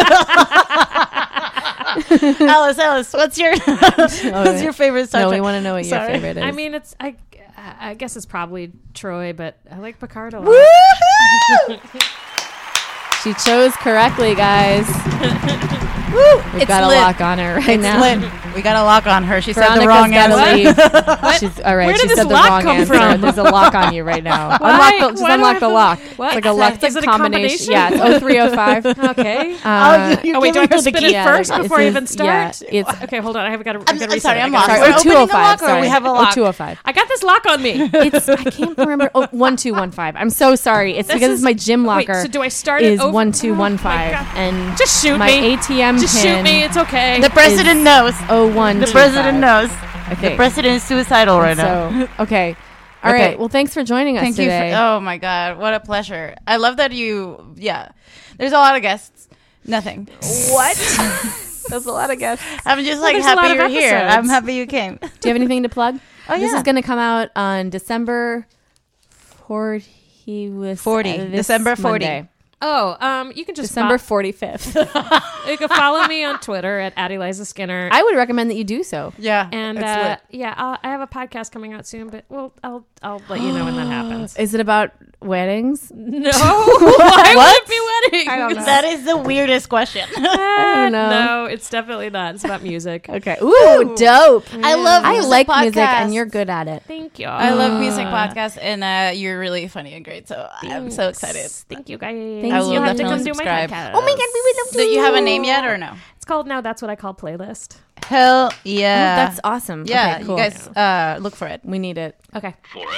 shut up. Alice, Alice, what's your what's right. your favorite Star No, Trek? we want to know what your Sorry. favorite is. I mean, it's I. I guess it's probably Troy, but I like Picard a lot. Woohoo! She chose correctly, guys. Woo! We've It's got a lit. lock on her right It's now. lit. We got a lock on her. She said the Veronica's wrong gotta answer. leave. She's all right. Where she did this said the lock wrong come answer. from? There's a lock on you right now. Why? Unlock the, just Why do I unlock have the to- lock. What? It's like a lock. It's Is like it a combination. combination? Yeah, it's oh three oh five. Okay. Uh, you're oh wait, do I have to giving her the spin key. it first Yeah, before I it even says- start? yeah, it's- okay. Hold on. I have got to. I'm, I'm sorry. I'm lost. Sorry, We're oh, opening two oh the five. lock, or Sorry. we have a Oh, lock. two oh five. I got this lock on me. It's I can't remember. Oh, one two one five. I'm so sorry. It's This because is- it's my gym wait, locker. so do I start it is over? one two one Oh, five my God. and Just shoot my me. A T M Just pin shoot me. It's okay. The president is knows. oh one. The president knows. Okay. The president is suicidal right now. So okay. All Okay. right. Well, thanks for joining us Thank today. you. For, oh my God, what a pleasure! I love that you. Yeah, there's a lot of guests. Nothing. What? That's a lot of guests. I'm just Well, like there's a lot happy of you're here. episodes. I'm happy you came. Do you have anything to plug? Oh, This yeah. is going to come out on December forty. Was forty. uh, this December forty. Monday. Oh, um, you can just December fo- forty-fifth. you can follow me on Twitter at, at Eliza Skinner. I would recommend that you do so. Yeah, and it's uh, lit. yeah, I'll, I have a podcast coming out soon, but well, I'll I'll let you know when that happens. Is it about weddings? No, why What? would it be weddings? I don't know. That is the weirdest question. I don't know. No, it's definitely not. It's about music. Okay. Ooh, dope. I love. I music like podcasts. music, and you're good at it. Thank you. I love music podcasts, and uh, you're really funny and great. So I'm so excited. Thank you guys. Thank I will you have to come definitely do my subscribe. podcast. Oh my god, we would love to. Do you have a name yet or no? It's called Now That's What I Call Playlist. Hell yeah! Oh, that's awesome. Yeah, Okay, cool. you guys uh, look for it. We need it. Okay.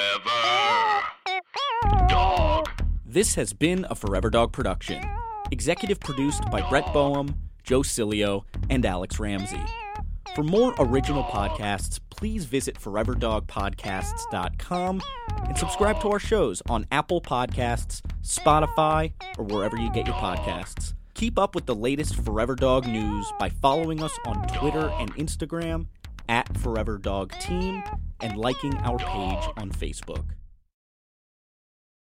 This has been a Forever Dog production. Executive produced by Brett Boehm, Joe Cilio, and Alex Ramsey. For more original podcasts, please visit forever dog podcasts dot com and subscribe to our shows on Apple Podcasts, Spotify, or wherever you get your podcasts. Keep up with the latest Forever Dog news by following us on Twitter and Instagram at Forever Dog Team and liking our page on Facebook.